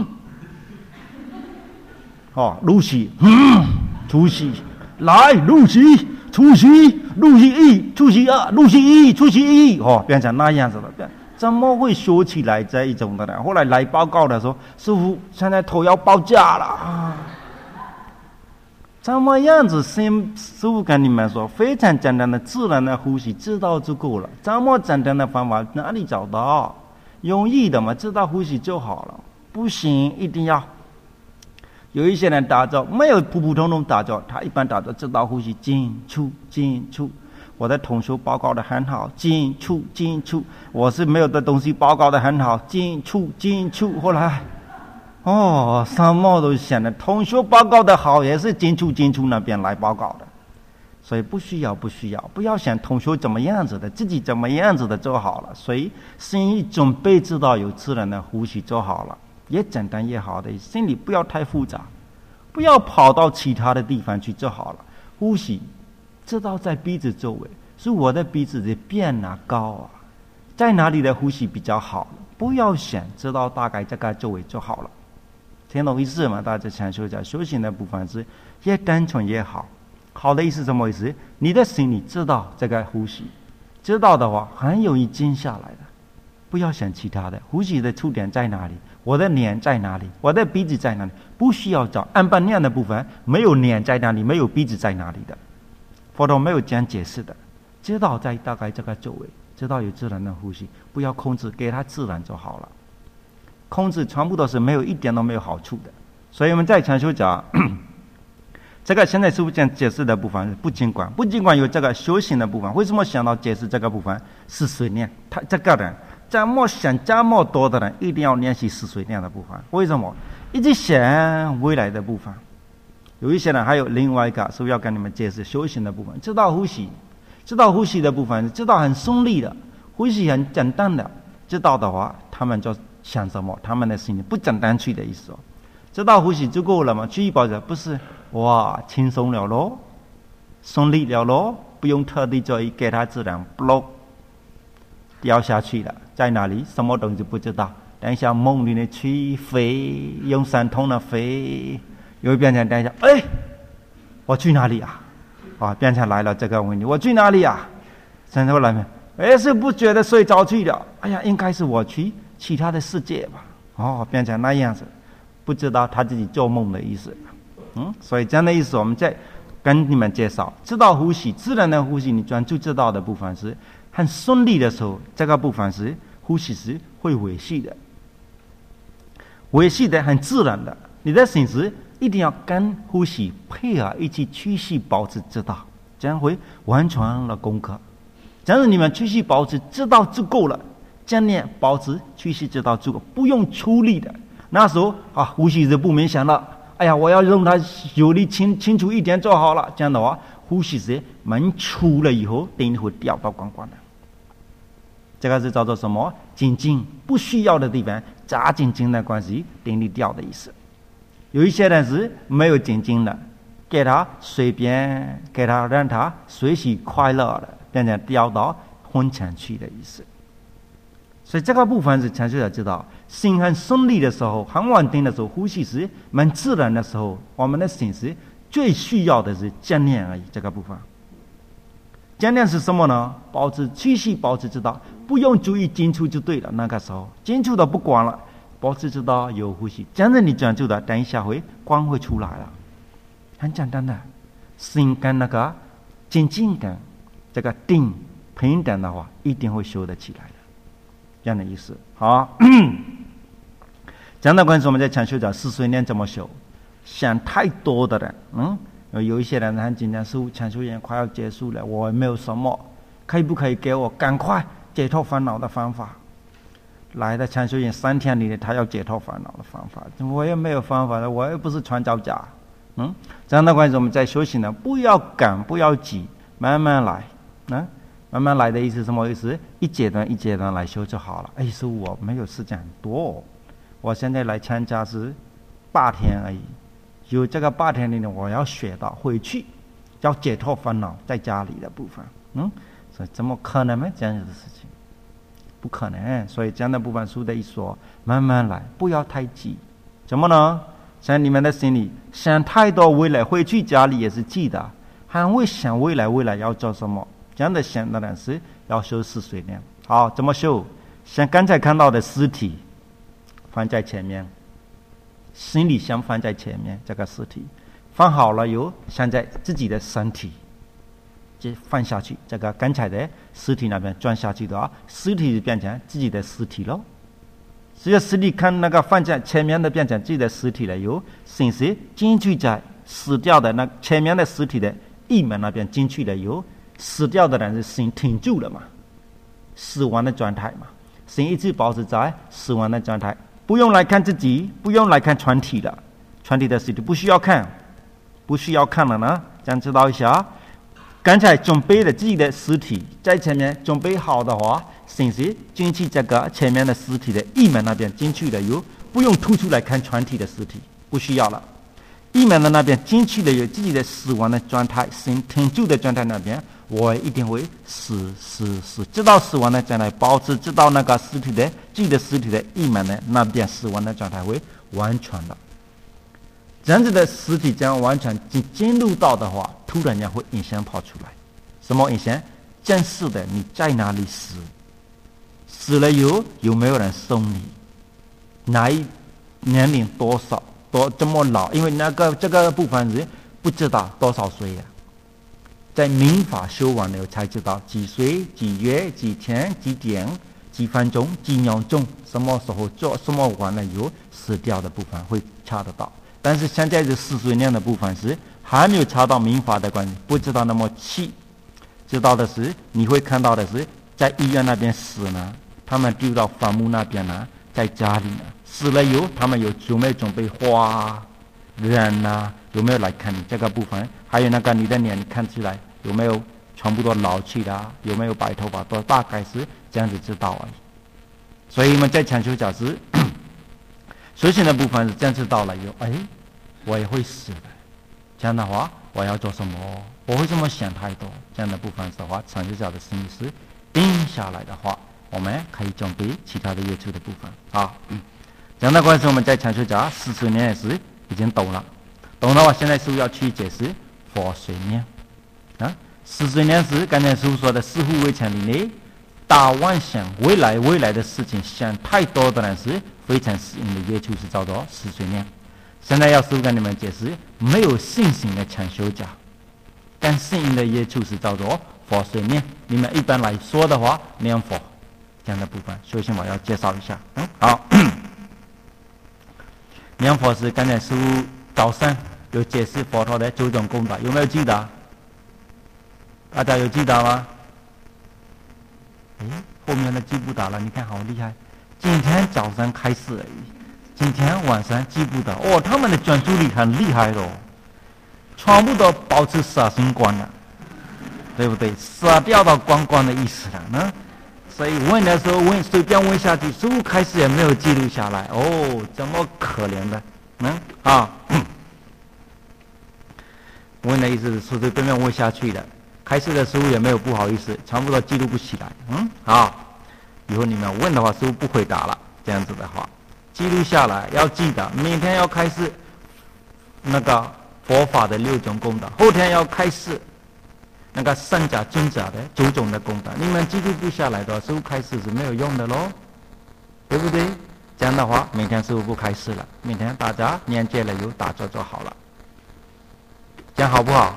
[SPEAKER 1] 入息，出息，来入息，出息，入息一，出息二，入息一，出息一，变成那样子了。怎么会说起来这一种的呢？后来来报告的时候，师父现在头要爆炸了怎么样子？师父跟你们说，非常简单的自然的呼吸，知道就够了。这么简单的方法哪里找到？容易的嘛，知道呼吸就好了。不行，一定要。有一些人打坐没有普通打坐，他一般打坐知道呼吸进出进出。我的同学报告的很好，进出，我是没有的东西报告的很好，进出。后来，什么都想的，同学报告的好也是进出那边来报告的，所以不需要，不要想同学怎么样子的，自己怎么样子的就好了。所以心里准备知道有自然的呼吸就好了，也简单也好的，心里不要太复杂，不要跑到其他的地方去就好了。呼吸知道在鼻子周围，是我的鼻子的变高在哪里的呼吸比较好，不要想，知道大概这个周围就好了。听懂意思吗？大家想说一下，修行的部分是越单纯越好。好的意思什么意思？你的心里知道这个呼吸，知道的话很容易静下来的。不要想其他的，呼吸的触点在哪里？我的脸在哪里？我的鼻子在哪里？不需要找。按般那样的部分，没有脸在哪里，没有鼻子在哪里的。佛陀没有这样解释的，知道在大概这个周围， 知道有自然的呼吸，不要控制，给它自然就好了。控制全部都是没有一点都没有好处的。所以我们在禅修讲这个现在师父讲解释的部分是不尽管有这个修行的部分，为什么想到解释这个部分是水念？他这个人这么想这么多的人，一定要练习是水念的部分。为什么？一直想未来的部分。有一些人还有另外一个，是不是要跟你们解释修行的部分？知道呼吸的部分，知道很顺利的，呼吸很简单的，知道的话，他们就想什么？他们的心里不简单去的意思哦。知道呼吸就够了嘛？去保持不是哇，轻松了咯，顺利了咯，不用特地做给他自然 block 掉下去了，在哪里？什么东西不知道？等一下梦里面去飞，用三通的飞，又变成等一下，哎，我去哪里啊？啊，变成来了这个问题，我去哪里啊？现在来没？哎，是不觉得睡着去了？哎呀，应该是我去其他的世界吧？哦，变成那样子。不知道他自己做梦的意思，所以这样的意思，我们再跟你们介绍，知道呼吸，自然的呼吸，你专注知道的部分是很顺利的时候，这个部分是呼吸是会维系的，很自然的。你的心是一定要跟呼吸配合一起继续保持知道，这样会完成了功课。这样子你们继续保持知道就够了，这样保持继续知道就够，不用出力的。那时候啊，呼吸是不明显了。哎呀，我要让它有力清楚一点就好了。这样的话，呼吸是门出了以后，等于会掉到光光的。这个是叫做什么？紧紧不需要的地方，扎紧紧的关系，等于掉的意思。有一些人是没有紧紧的，给他随便，给他让他随喜快乐的，变成掉到昏沉去的意思。所以这个部分是禅修者知道，心很顺利的时候，很稳定的时候，呼吸是蛮自然的时候，我们的心是最需要的是正念而已。这个部分，正念是什么呢？继续保持知道，不用注意进出就对了。那个时候进出都不管了，保持知道有呼吸，这样子你专注的，等一下光会出来了，很简单的，心跟那个静静感，这个定平等的话，一定会修得起来的。这样的意思。好，这样的关系，我们在禅修讲四随念怎么修。想太多的人，有一些人很紧张，师父禅修营快要结束了，我没有什么，可不可以给我赶快解脱烦恼的方法？来的禅修营3天里面，他要解脱烦恼的方法，我也没有方法的，我又不是传教家。这样的关系，我们在修行呢，不要赶，不要急，慢慢来，慢慢来的意思什么意思？一阶段一阶段来修就好了。哎，师父，我没有时间很多，我现在来参加是8天而已。有这个8天里呢，我要学到回去，要解脱烦恼在家里的部分。所以怎么可能呢？这样子的事情不可能。所以这样的部分，书的一说，慢慢来，不要太急。怎么呢？像你们的心里想太多，未来回去家里也是记得，还会想未来要做什么。这样的想的人是要修四随念。好，怎么修？像刚才看到的尸体放在前面，心里想放在前面，这个尸体放好了以后，想在自己的身体就放下去。这个刚才的尸体那边转下去的话，尸体就变成自己的尸体了。只有尸体看那个放在前面的变成自己的尸体了以后，心是进去在死掉的那前面的尸体的意门那边进去了以后，死掉的人是心停住了嘛，死亡的状态嘛，心一直保持在死亡的状态，不用来看自己，不用来看全体了，全体的尸体不需要看了呢。这样知道一下，刚才准备的自己的尸体在前面准备好的话，心是进去这个前面的尸体的意门那边进去了以后，不用吐出来看全体的尸体，不需要了。意门的那边进去了有自己的死亡的状态，心停住的状态那边，我一定会死，直到死亡的状态，保持直到那个尸体的自己的尸体的意门的那边死亡的状态会完全的。这样子的尸体这样完全进入到的话，突然间会影响跑出来。什么影响？真实的你在哪里死？死了有没有人送你？哪一年龄多少？多这么老？因为这个部分是不知道多少岁呀。 在民法修完了才知道几岁、几月、几天、几点、几分钟、几秒钟，什么时候做什么完了以后死掉的部分会查得到。但是现在是4岁年的部分是还没有查到民法的关系，不知道那么细。知道的是，你会看到的是，在医院那边死呢，他们丢到坟墓那边呢，在家里呢，死了以后，他们有没有准备花、人啊？有没有来看你这个部分？还有那个你的脸看起来有没有全部都老去的？有没有白头发？都大概是这样子知道而已。所以我们在禅修讲是修行的部分是这样知道了以后，我也会死的。这样的话，我要做什么？我会这么想太多。这样的部分的话，禅修讲的心理是定下来的话，我们可以准备其他的业处的部分啊。这样的关系，我们在禅修讲4岁年时已经懂了。懂的话，现在是不是要去解释佛水念啊？4岁年时，刚才师父说的四护围城里面，大妄想未来的事情想太多的人是非常适应的业处是叫做4岁念。现在要师父跟你们解释，没有信心的禅修家，更适应的业处是叫做佛水念。你们一般来说的话，念佛这样的部分，修行我要介绍一下。好，念佛是刚才师父早上有解释佛陀的9种功德，有没有记得？大家有记得吗？后面的记不得了，你看好厉害。今天早上开始而已，今天晚上记不得。他们的专注力很厉害哦，全部都保持舍心观了，对不对？舍掉到光光的意思了呢。所以问的时候随便问下去，师父开始也没有记录下来。这么可怜的，问的意思是随随便便问下去的。开始的时候也没有不好意思，全部都记录不起来。好，以后你们问的话，师父不回答了。这样子的话，记录下来，要记得明天要开始那个佛法的6种功德，后天要开始那个圣者尊者的9种的功德。你们记录不下来的话，师父开始是没有用的咯，对不对？这样的话，明天师父不开始了，明天大家念戒了有打坐就好了。这样好不好？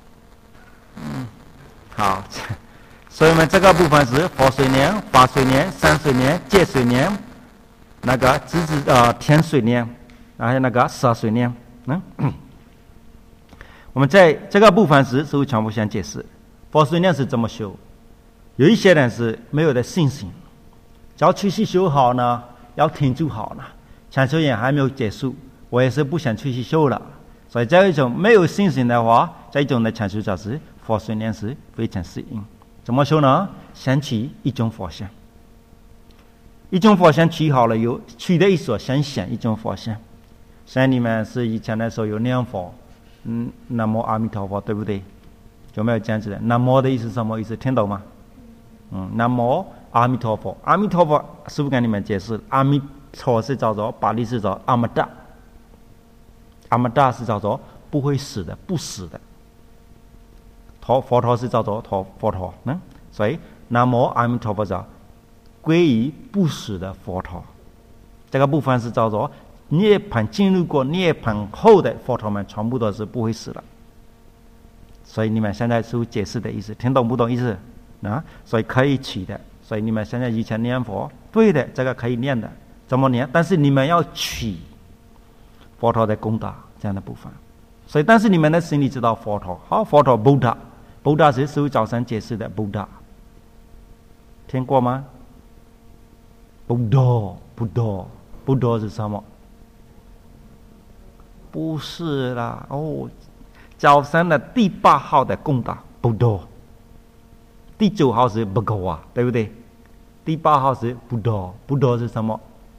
[SPEAKER 1] 好。所以我们这个部分是佛水年、法水年、山水年、戒水年，那个天水年，还有那个舍水年。我们在这个部分是师父全部先解释佛水年是怎么修。有一些人是没有的信心，只要继续修好呢，要挺住好了。禅修也还没有结束，我也是不想继续修了。所以这一种没有信心的话，这一种的禅修教是佛水年是非常适应。怎么修呢？先取一种佛像，一种佛像取好了以后，取的一所先选一种佛像。像你们是以前的时候有念佛，南无阿弥陀佛，对不对？有没有这样子的？南无的意思是什么意思？听懂吗？南无阿弥陀佛，阿弥陀佛，师父跟你们解释，阿弥陀是叫做巴利是叫阿弥达，阿弥达是叫做不会死的、不死的。佛陀是叫做佛陀，所以南无阿弥陀佛叫归于不死的佛陀。这个部分是叫做涅槃，进入过涅槃后的佛陀们全部都是不会死的。所以你们现在是解释的意思，听懂不懂意思？所以可以取的。所以你们现在以前念佛，对的，这个可以念的，怎么念？但是你们要取佛陀的功德这样的部分。所以，但是你们的心里知道佛陀，好，佛陀 Buddha 是师父早上解释的 Buddha， 听过吗？ Buddha 是什么？不是啦，早上的第8号的功德 Buddha， 第9号是 Bhagava， 对不对？第8号是 Buddha 是什么？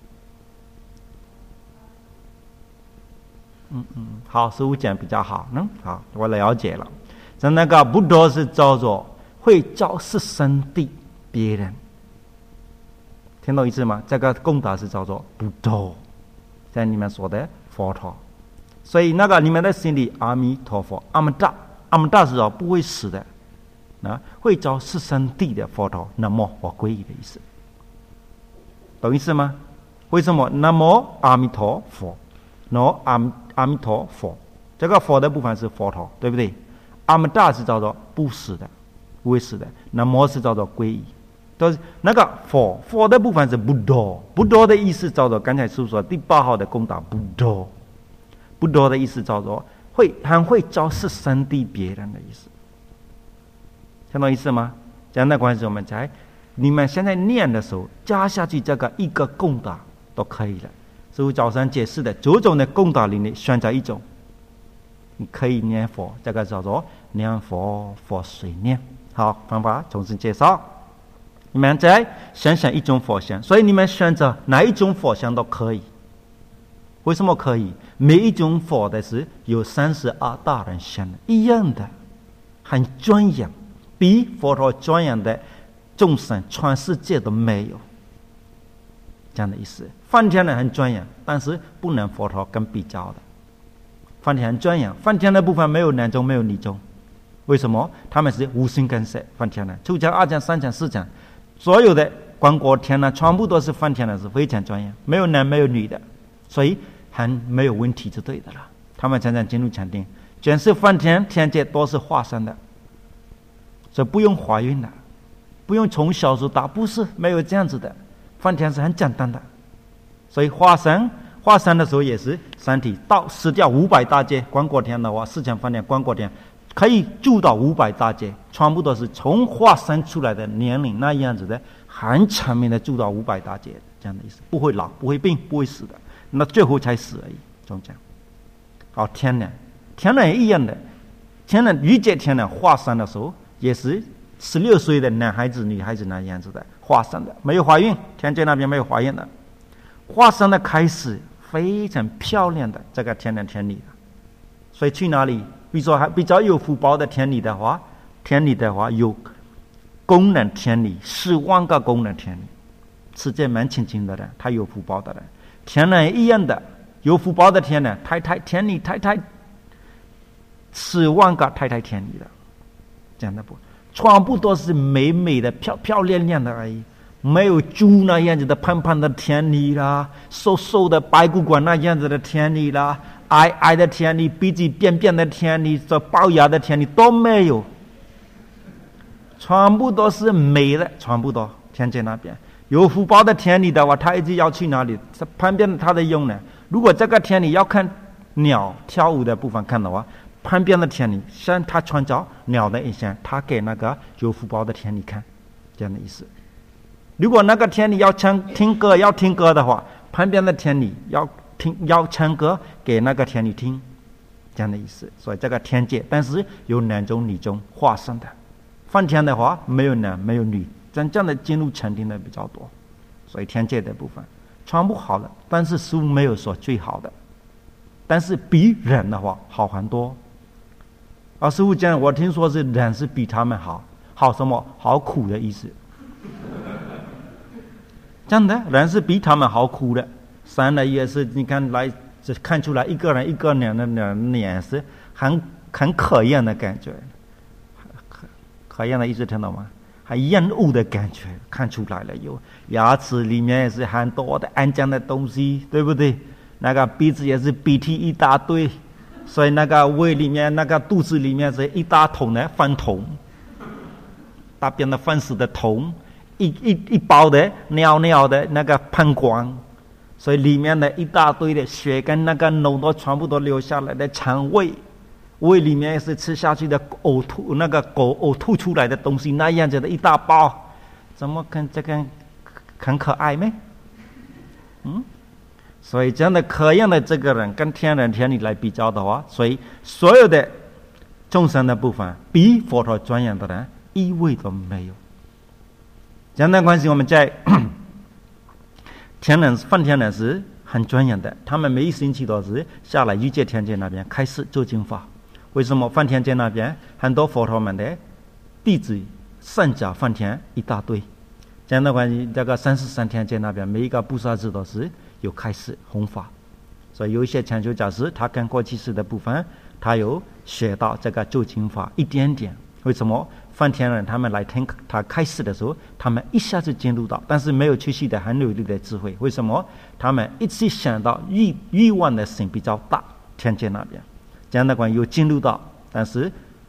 [SPEAKER 1] 好，师父讲比较好，好，我了解了。这那个不多是叫做会教示生地别人，听懂意思吗？这个功德是叫做不多，像你们说的佛陀。所以那个你们的心里阿弥陀佛，阿弥达是不会死的，会教示生地的佛陀，那么我皈依的意思，懂意思吗？为什么？那么阿弥陀佛，阿弥陀佛，这个佛的部分是佛陀，对不对？ 阿姆达是叫做不死的、不会死的，那么是叫做皈依。都是那个佛的部分是不多，不多的意思叫做刚才师父说第8号的功德不多，不多的意思叫做很会招是神地别人的意思，听懂意思吗？这样的关系我们在你们现在念的时候加下去这个一个功德都可以了。师父早上解释的9种的功德里面选择一种，你可以念佛，这个叫做念佛佛随念。好，方法重新介绍。你们再想想一种佛像，所以你们选择哪一种佛像都可以。为什么可以？每一种佛的是有32大人像的，一样的，很庄严，比佛陀庄严的众生全世界都没有。这样的意思。梵天呢很庄严，但是不能佛陀跟比较的。梵天很庄严，梵天的部分没有男众，没有女众。为什么？他们是无心干涉。梵天呢，初讲、2讲、3讲、4讲。所有的观国天呢，全部都是梵天的，是非常专业，没有男没有女的，所以还没有问题就对的了。他们常常进入禅定，全是梵天天界都是化身的，所以不用怀孕的，不用从小就大，不是没有这样子的。梵天是很简单的，所以化身的时候也是身体到失掉500大劫。观国天的话，4强梵天观国天可以住到500大劫，全部都是从化身出来的年龄那样子的，很长命的住到500大劫，这样的意思，不会老，不会病，不会死的，那最后才死而已，就这样。好，天人也一样的，欲界天人化身的时候也是16岁的男孩子、女孩子那样子的化身的，没有怀孕，天界那边没有怀孕的，化身的开始非常漂亮的这个天人天女的，所以去哪里？比如说还比较有福报的天理的话有功能天理，4万个功能天理，世界蛮清净的人，他有福报的人，天人也一样的，有福报的天人，太太天理太太，4万个太太天理的，这样的不，全部都是美美的、漂漂亮亮的而已，没有猪那样子的胖胖的天理啦，瘦瘦的白骨管那样子的天理啦。矮的天理，鼻子扁扁的天理，这龅牙的天理都没有，全部都是美的，全部都天界那边有福报的天理的话，他一直要去哪里？旁边他的用呢？如果这个天理要看鸟跳舞的部分看的话，旁边的天理像他创造鸟的一象，他给那个有福报的天理看，这样的意思。如果那个天理要听歌的话，旁边的天理要唱歌给那个天女听，这样的意思。所以这个天界，但是有男众女众化身的。梵天的话没有男没有女，真正的进入禅定的比较多，所以天界的部分全部好了，但是师父没有说最好的，但是比人的话好很多。而师父讲，我听说是人是比他们好什么？好苦的意思。真的，人是比他们好苦的。三的也是，你看来只看出来一个人的脸是很可厌的感觉，可厌的意思听到吗？很厌恶的感觉，看出来了。有牙齿里面也是很多的肮脏的东西，对不对？那个鼻子也是鼻涕一大堆，所以那个胃里面、那个肚子里面是一大桶的粪桶，大便的粪屎的桶，一包的尿的那个喷管。所以里面的一大堆的血跟那个脓都全部都流下来的肠胃，胃里面是吃下去的呕吐，那个狗呕吐出来的东西那样子的一大包，怎么跟这个很可爱咩？所以这样的可厌的这个人跟天人天女来比较的话，所以所有的众生的部分比佛陀庄严的人一位都没有。这样的关系我们在梵天人是很庄严的，他们每一星期都是下来欲界天界那边开始做经法。为什么梵天界那边很多佛陀们的弟子圣者梵天一大堆？这样的关系，这个33天界那边每一个菩萨子都是有开始弘法，所以有一些禅修教师他跟过去式的部分，他有学到这个做经法一点点。为什么？梵天人他们来听他开示的时候，他们一下子进入到，但是没有去习的很努力的智慧。为什么？他们一直想到欲望的心比较大，天界那边这样的关有进入到，但是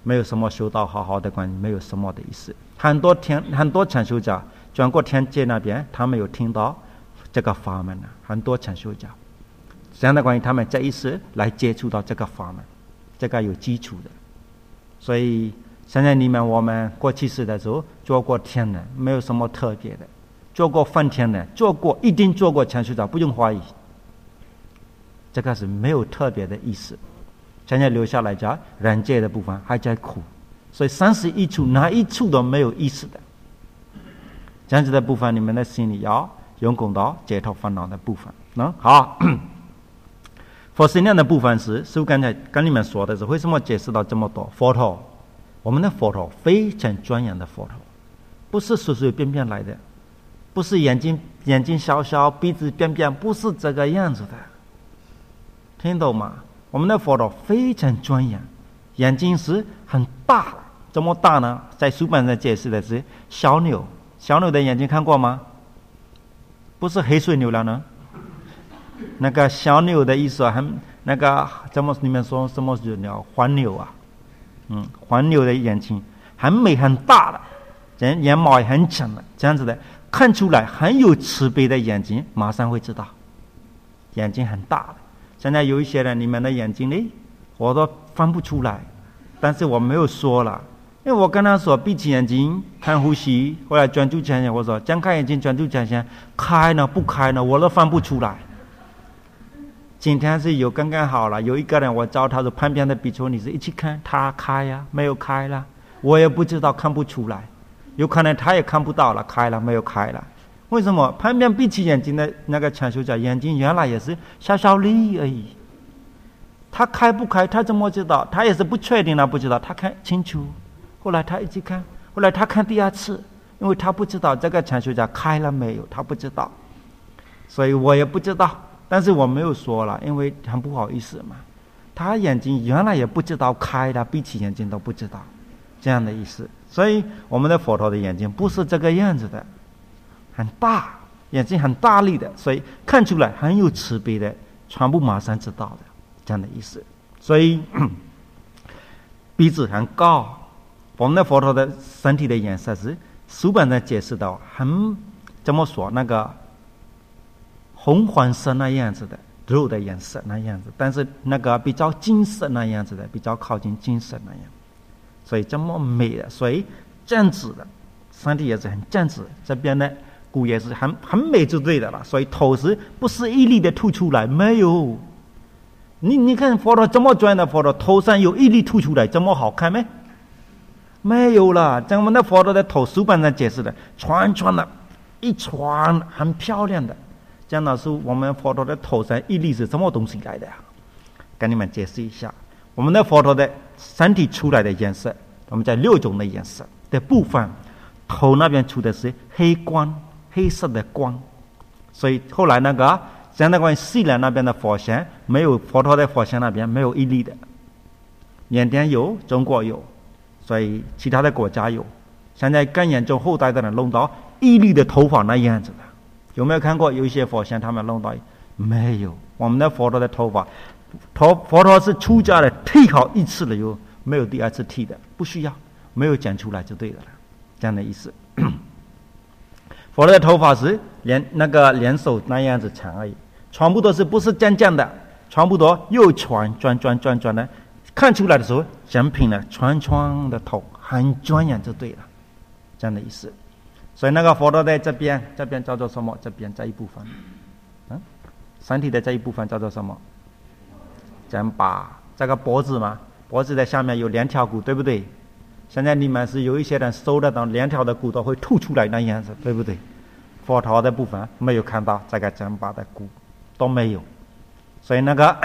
[SPEAKER 1] 没有什么修道好好的关系，没有什么的意思。很多禅修家转过天界那边，他们有听到这个法门了。很多禅修家这样的关系，他们这一次来接触到这个法门，这个有基础的。所以现在我们过去世的时候做过天人，没有什么特别的；做过梵天人，一定做过禅修家，不用怀疑。这个是没有特别的意思。现在留下来讲人界的部分还在苦，所以31处哪一处都没有意思的。这样子的部分，你们的心里要用功到解脱烦恼的部分。好，佛心量的部分是师父刚才跟你们说的是，为什么解释到这么多？佛陀，我们的佛陀非常庄严的佛陀，不是随随便便来的，不是眼睛小小，鼻子扁扁，不是这个样子的，听懂吗？我们的佛陀非常庄严，眼睛是很大的，怎么大呢？在书本上解释的是小牛的眼睛看过吗？不是黑水牛了呢？那个小牛的意思很那个你们说什么是鸟？黄牛啊，黄牛的眼睛很美很大的，眼毛也很长的，这样子的，看出来很有慈悲的眼睛，马上会知道，眼睛很大的。现在有一些人，你们的眼睛呢，我都分不出来，但是我没有说了，因为我跟他说闭起眼睛看呼吸，后来专注前想，我说张开眼睛专注前想，开呢不开呢，我都分不出来。今天是有刚刚好了，有一个人我找他说旁边的比丘尼是一起看，他开呀没有开了，我也不知道看不出来，有可能他也看不到了，开了没有开了。为什么旁边闭起眼睛的那个禅修者眼睛原来也是小小粒而已，他开不开他怎么知道？他也是不确定，他不知道，他看清楚，后来他一直看，后来他看第二次，因为他不知道这个禅修者开了没有，他不知道，所以我也不知道，但是我没有说了，因为很不好意思嘛。他眼睛原来也不知道开了，闭起眼睛都不知道，这样的意思。所以我们的佛陀的眼睛不是这个样子的，很大，眼睛很大力的，所以看出来很有慈悲的，全部马上知道的，这样的意思。所以鼻子很高，我们的佛陀的身体的颜色是书本上解释到很怎么说，那个红黄色那样子的肉的颜色那样子，但是那个比较金色那样子的，比较靠近金色那样，所以这么美的，所以正直的身体也是很正直，这边呢骨也是很美就对的了，所以头是不是一粒的凸出来？没有。你看佛陀这么专的佛陀，头上有一粒凸出来，这么好看没？没有了。咱们的佛陀的头，书本上解释的，串的，一串很漂亮的。讲的是我们佛陀的头上一粒是什么东西来的呀？跟你们解释一下，我们的佛陀的身体出来的颜色，我们在6种的颜色的部分，头那边出的是黑光。黑色的光，所以后来那个相当于西南那边的佛像没有，佛陀的佛像那边没有一粒的，缅甸有，中国有，所以其他的国家有。现在更严重，后代的人弄到一粒的头发那样子的，有没有看过？有一些佛像他们弄到没有？我们的佛陀的头发，佛陀是出家的，剃好一次了又没有第二次剃的，不需要，没有剪出来就对了，这样的意思。佛陀的头发是连手那样子长而已，全部都是不是尖尖的，全部都又转的，看出来的时候像平了串的头，很庄严就对了，这样的意思。所以那个佛陀在这边叫做什么？这边这一部分，身体的这一部分叫做什么？肩膀，这个脖子嘛，脖子的下面有2条骨，对不对？现在你们是有一些人收得到2条的骨头会凸出来那样子，对不对？佛陀的部分没有看到这个肩膀的骨都没有，所以那个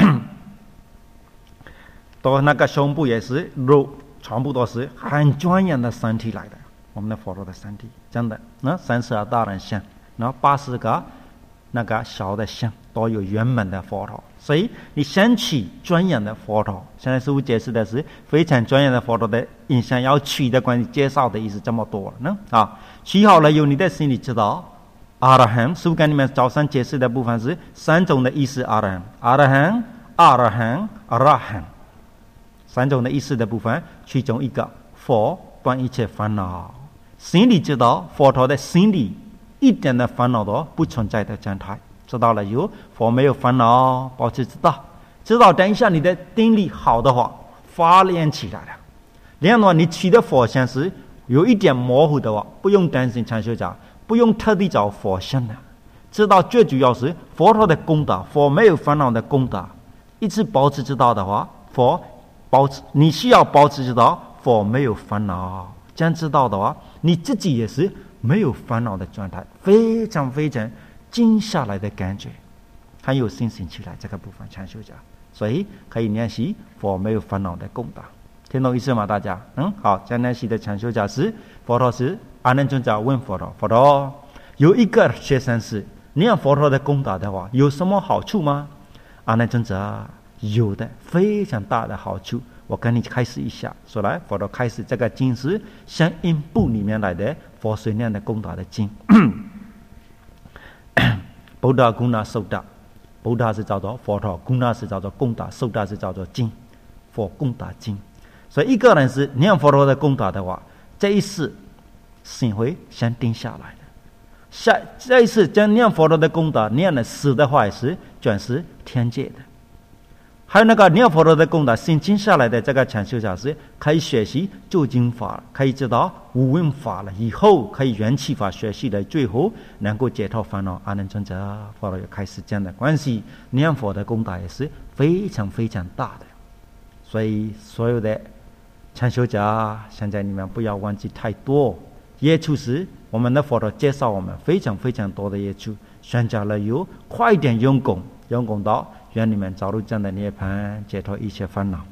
[SPEAKER 1] 胸部也是肉，全部都是很庄严的身体来的。我们的佛陀的身体真的，32大人像，然后80个那个小的像都有圆满的佛陀。所以你想起庄严的佛陀，现在师父解释的是非常庄严的佛陀的印象，要取的关于介绍的意思这么多了呢取好了，有你的心里知道阿罗汉。师父跟你们早上解释的部分是3种的意思，阿罗汉、阿罗汉、阿罗汉、阿罗汉三种的意思的部分，其中一个佛断一切烦恼，心里知道佛陀的心里一点的烦恼都不存在的状态，知道了有佛没有烦恼，保持知道，知道等一下你的定力好的话，发亮起来了。另外你起的佛像是有一点模糊的话，不用担心禅修家，不用特地找佛像的，知道最主要是佛陀的功德，佛没有烦恼的功德，一直保持知道的话，你需要保持知道佛没有烦恼，这样知道的话，你自己也是没有烦恼的状态，非常非常静下来的感觉，很有信心起来这个部分禅修家，所以可以练习佛没有烦恼的功德，听懂意思吗？大家好，这样练习的禅修家是佛陀是阿难尊者问佛陀，佛陀有一个学生是念佛陀的功德的话，有什么好处吗？阿难尊者有的，非常大的好处，我跟你开始一下。说来，佛陀开始这个经是像音部里面来的佛水念的功德的经。布达古纳受达，布达是叫做佛陀，古纳是叫做功德，受达是叫做经，佛功德经。所以一个人是念佛陀的功德的话，这一世心会先定下来的。这一次将念佛陀的功德念了死的话，是转是天界的。还有那个念佛陀的功德心静下来的这个禅修者是可以学习究竟法，可以知道无问法了，以后可以缘起法学习的，最后能够解脱烦恼。阿难尊者佛陀也开始这样的关系，念佛的功德也是非常非常大的。所以所有的禅修者，现在你们不要忘记太多业处时，我们的佛陀介绍我们非常非常多的业处，选择了有快一点用功到愿你们早日这样的涅槃，解脱一切烦恼。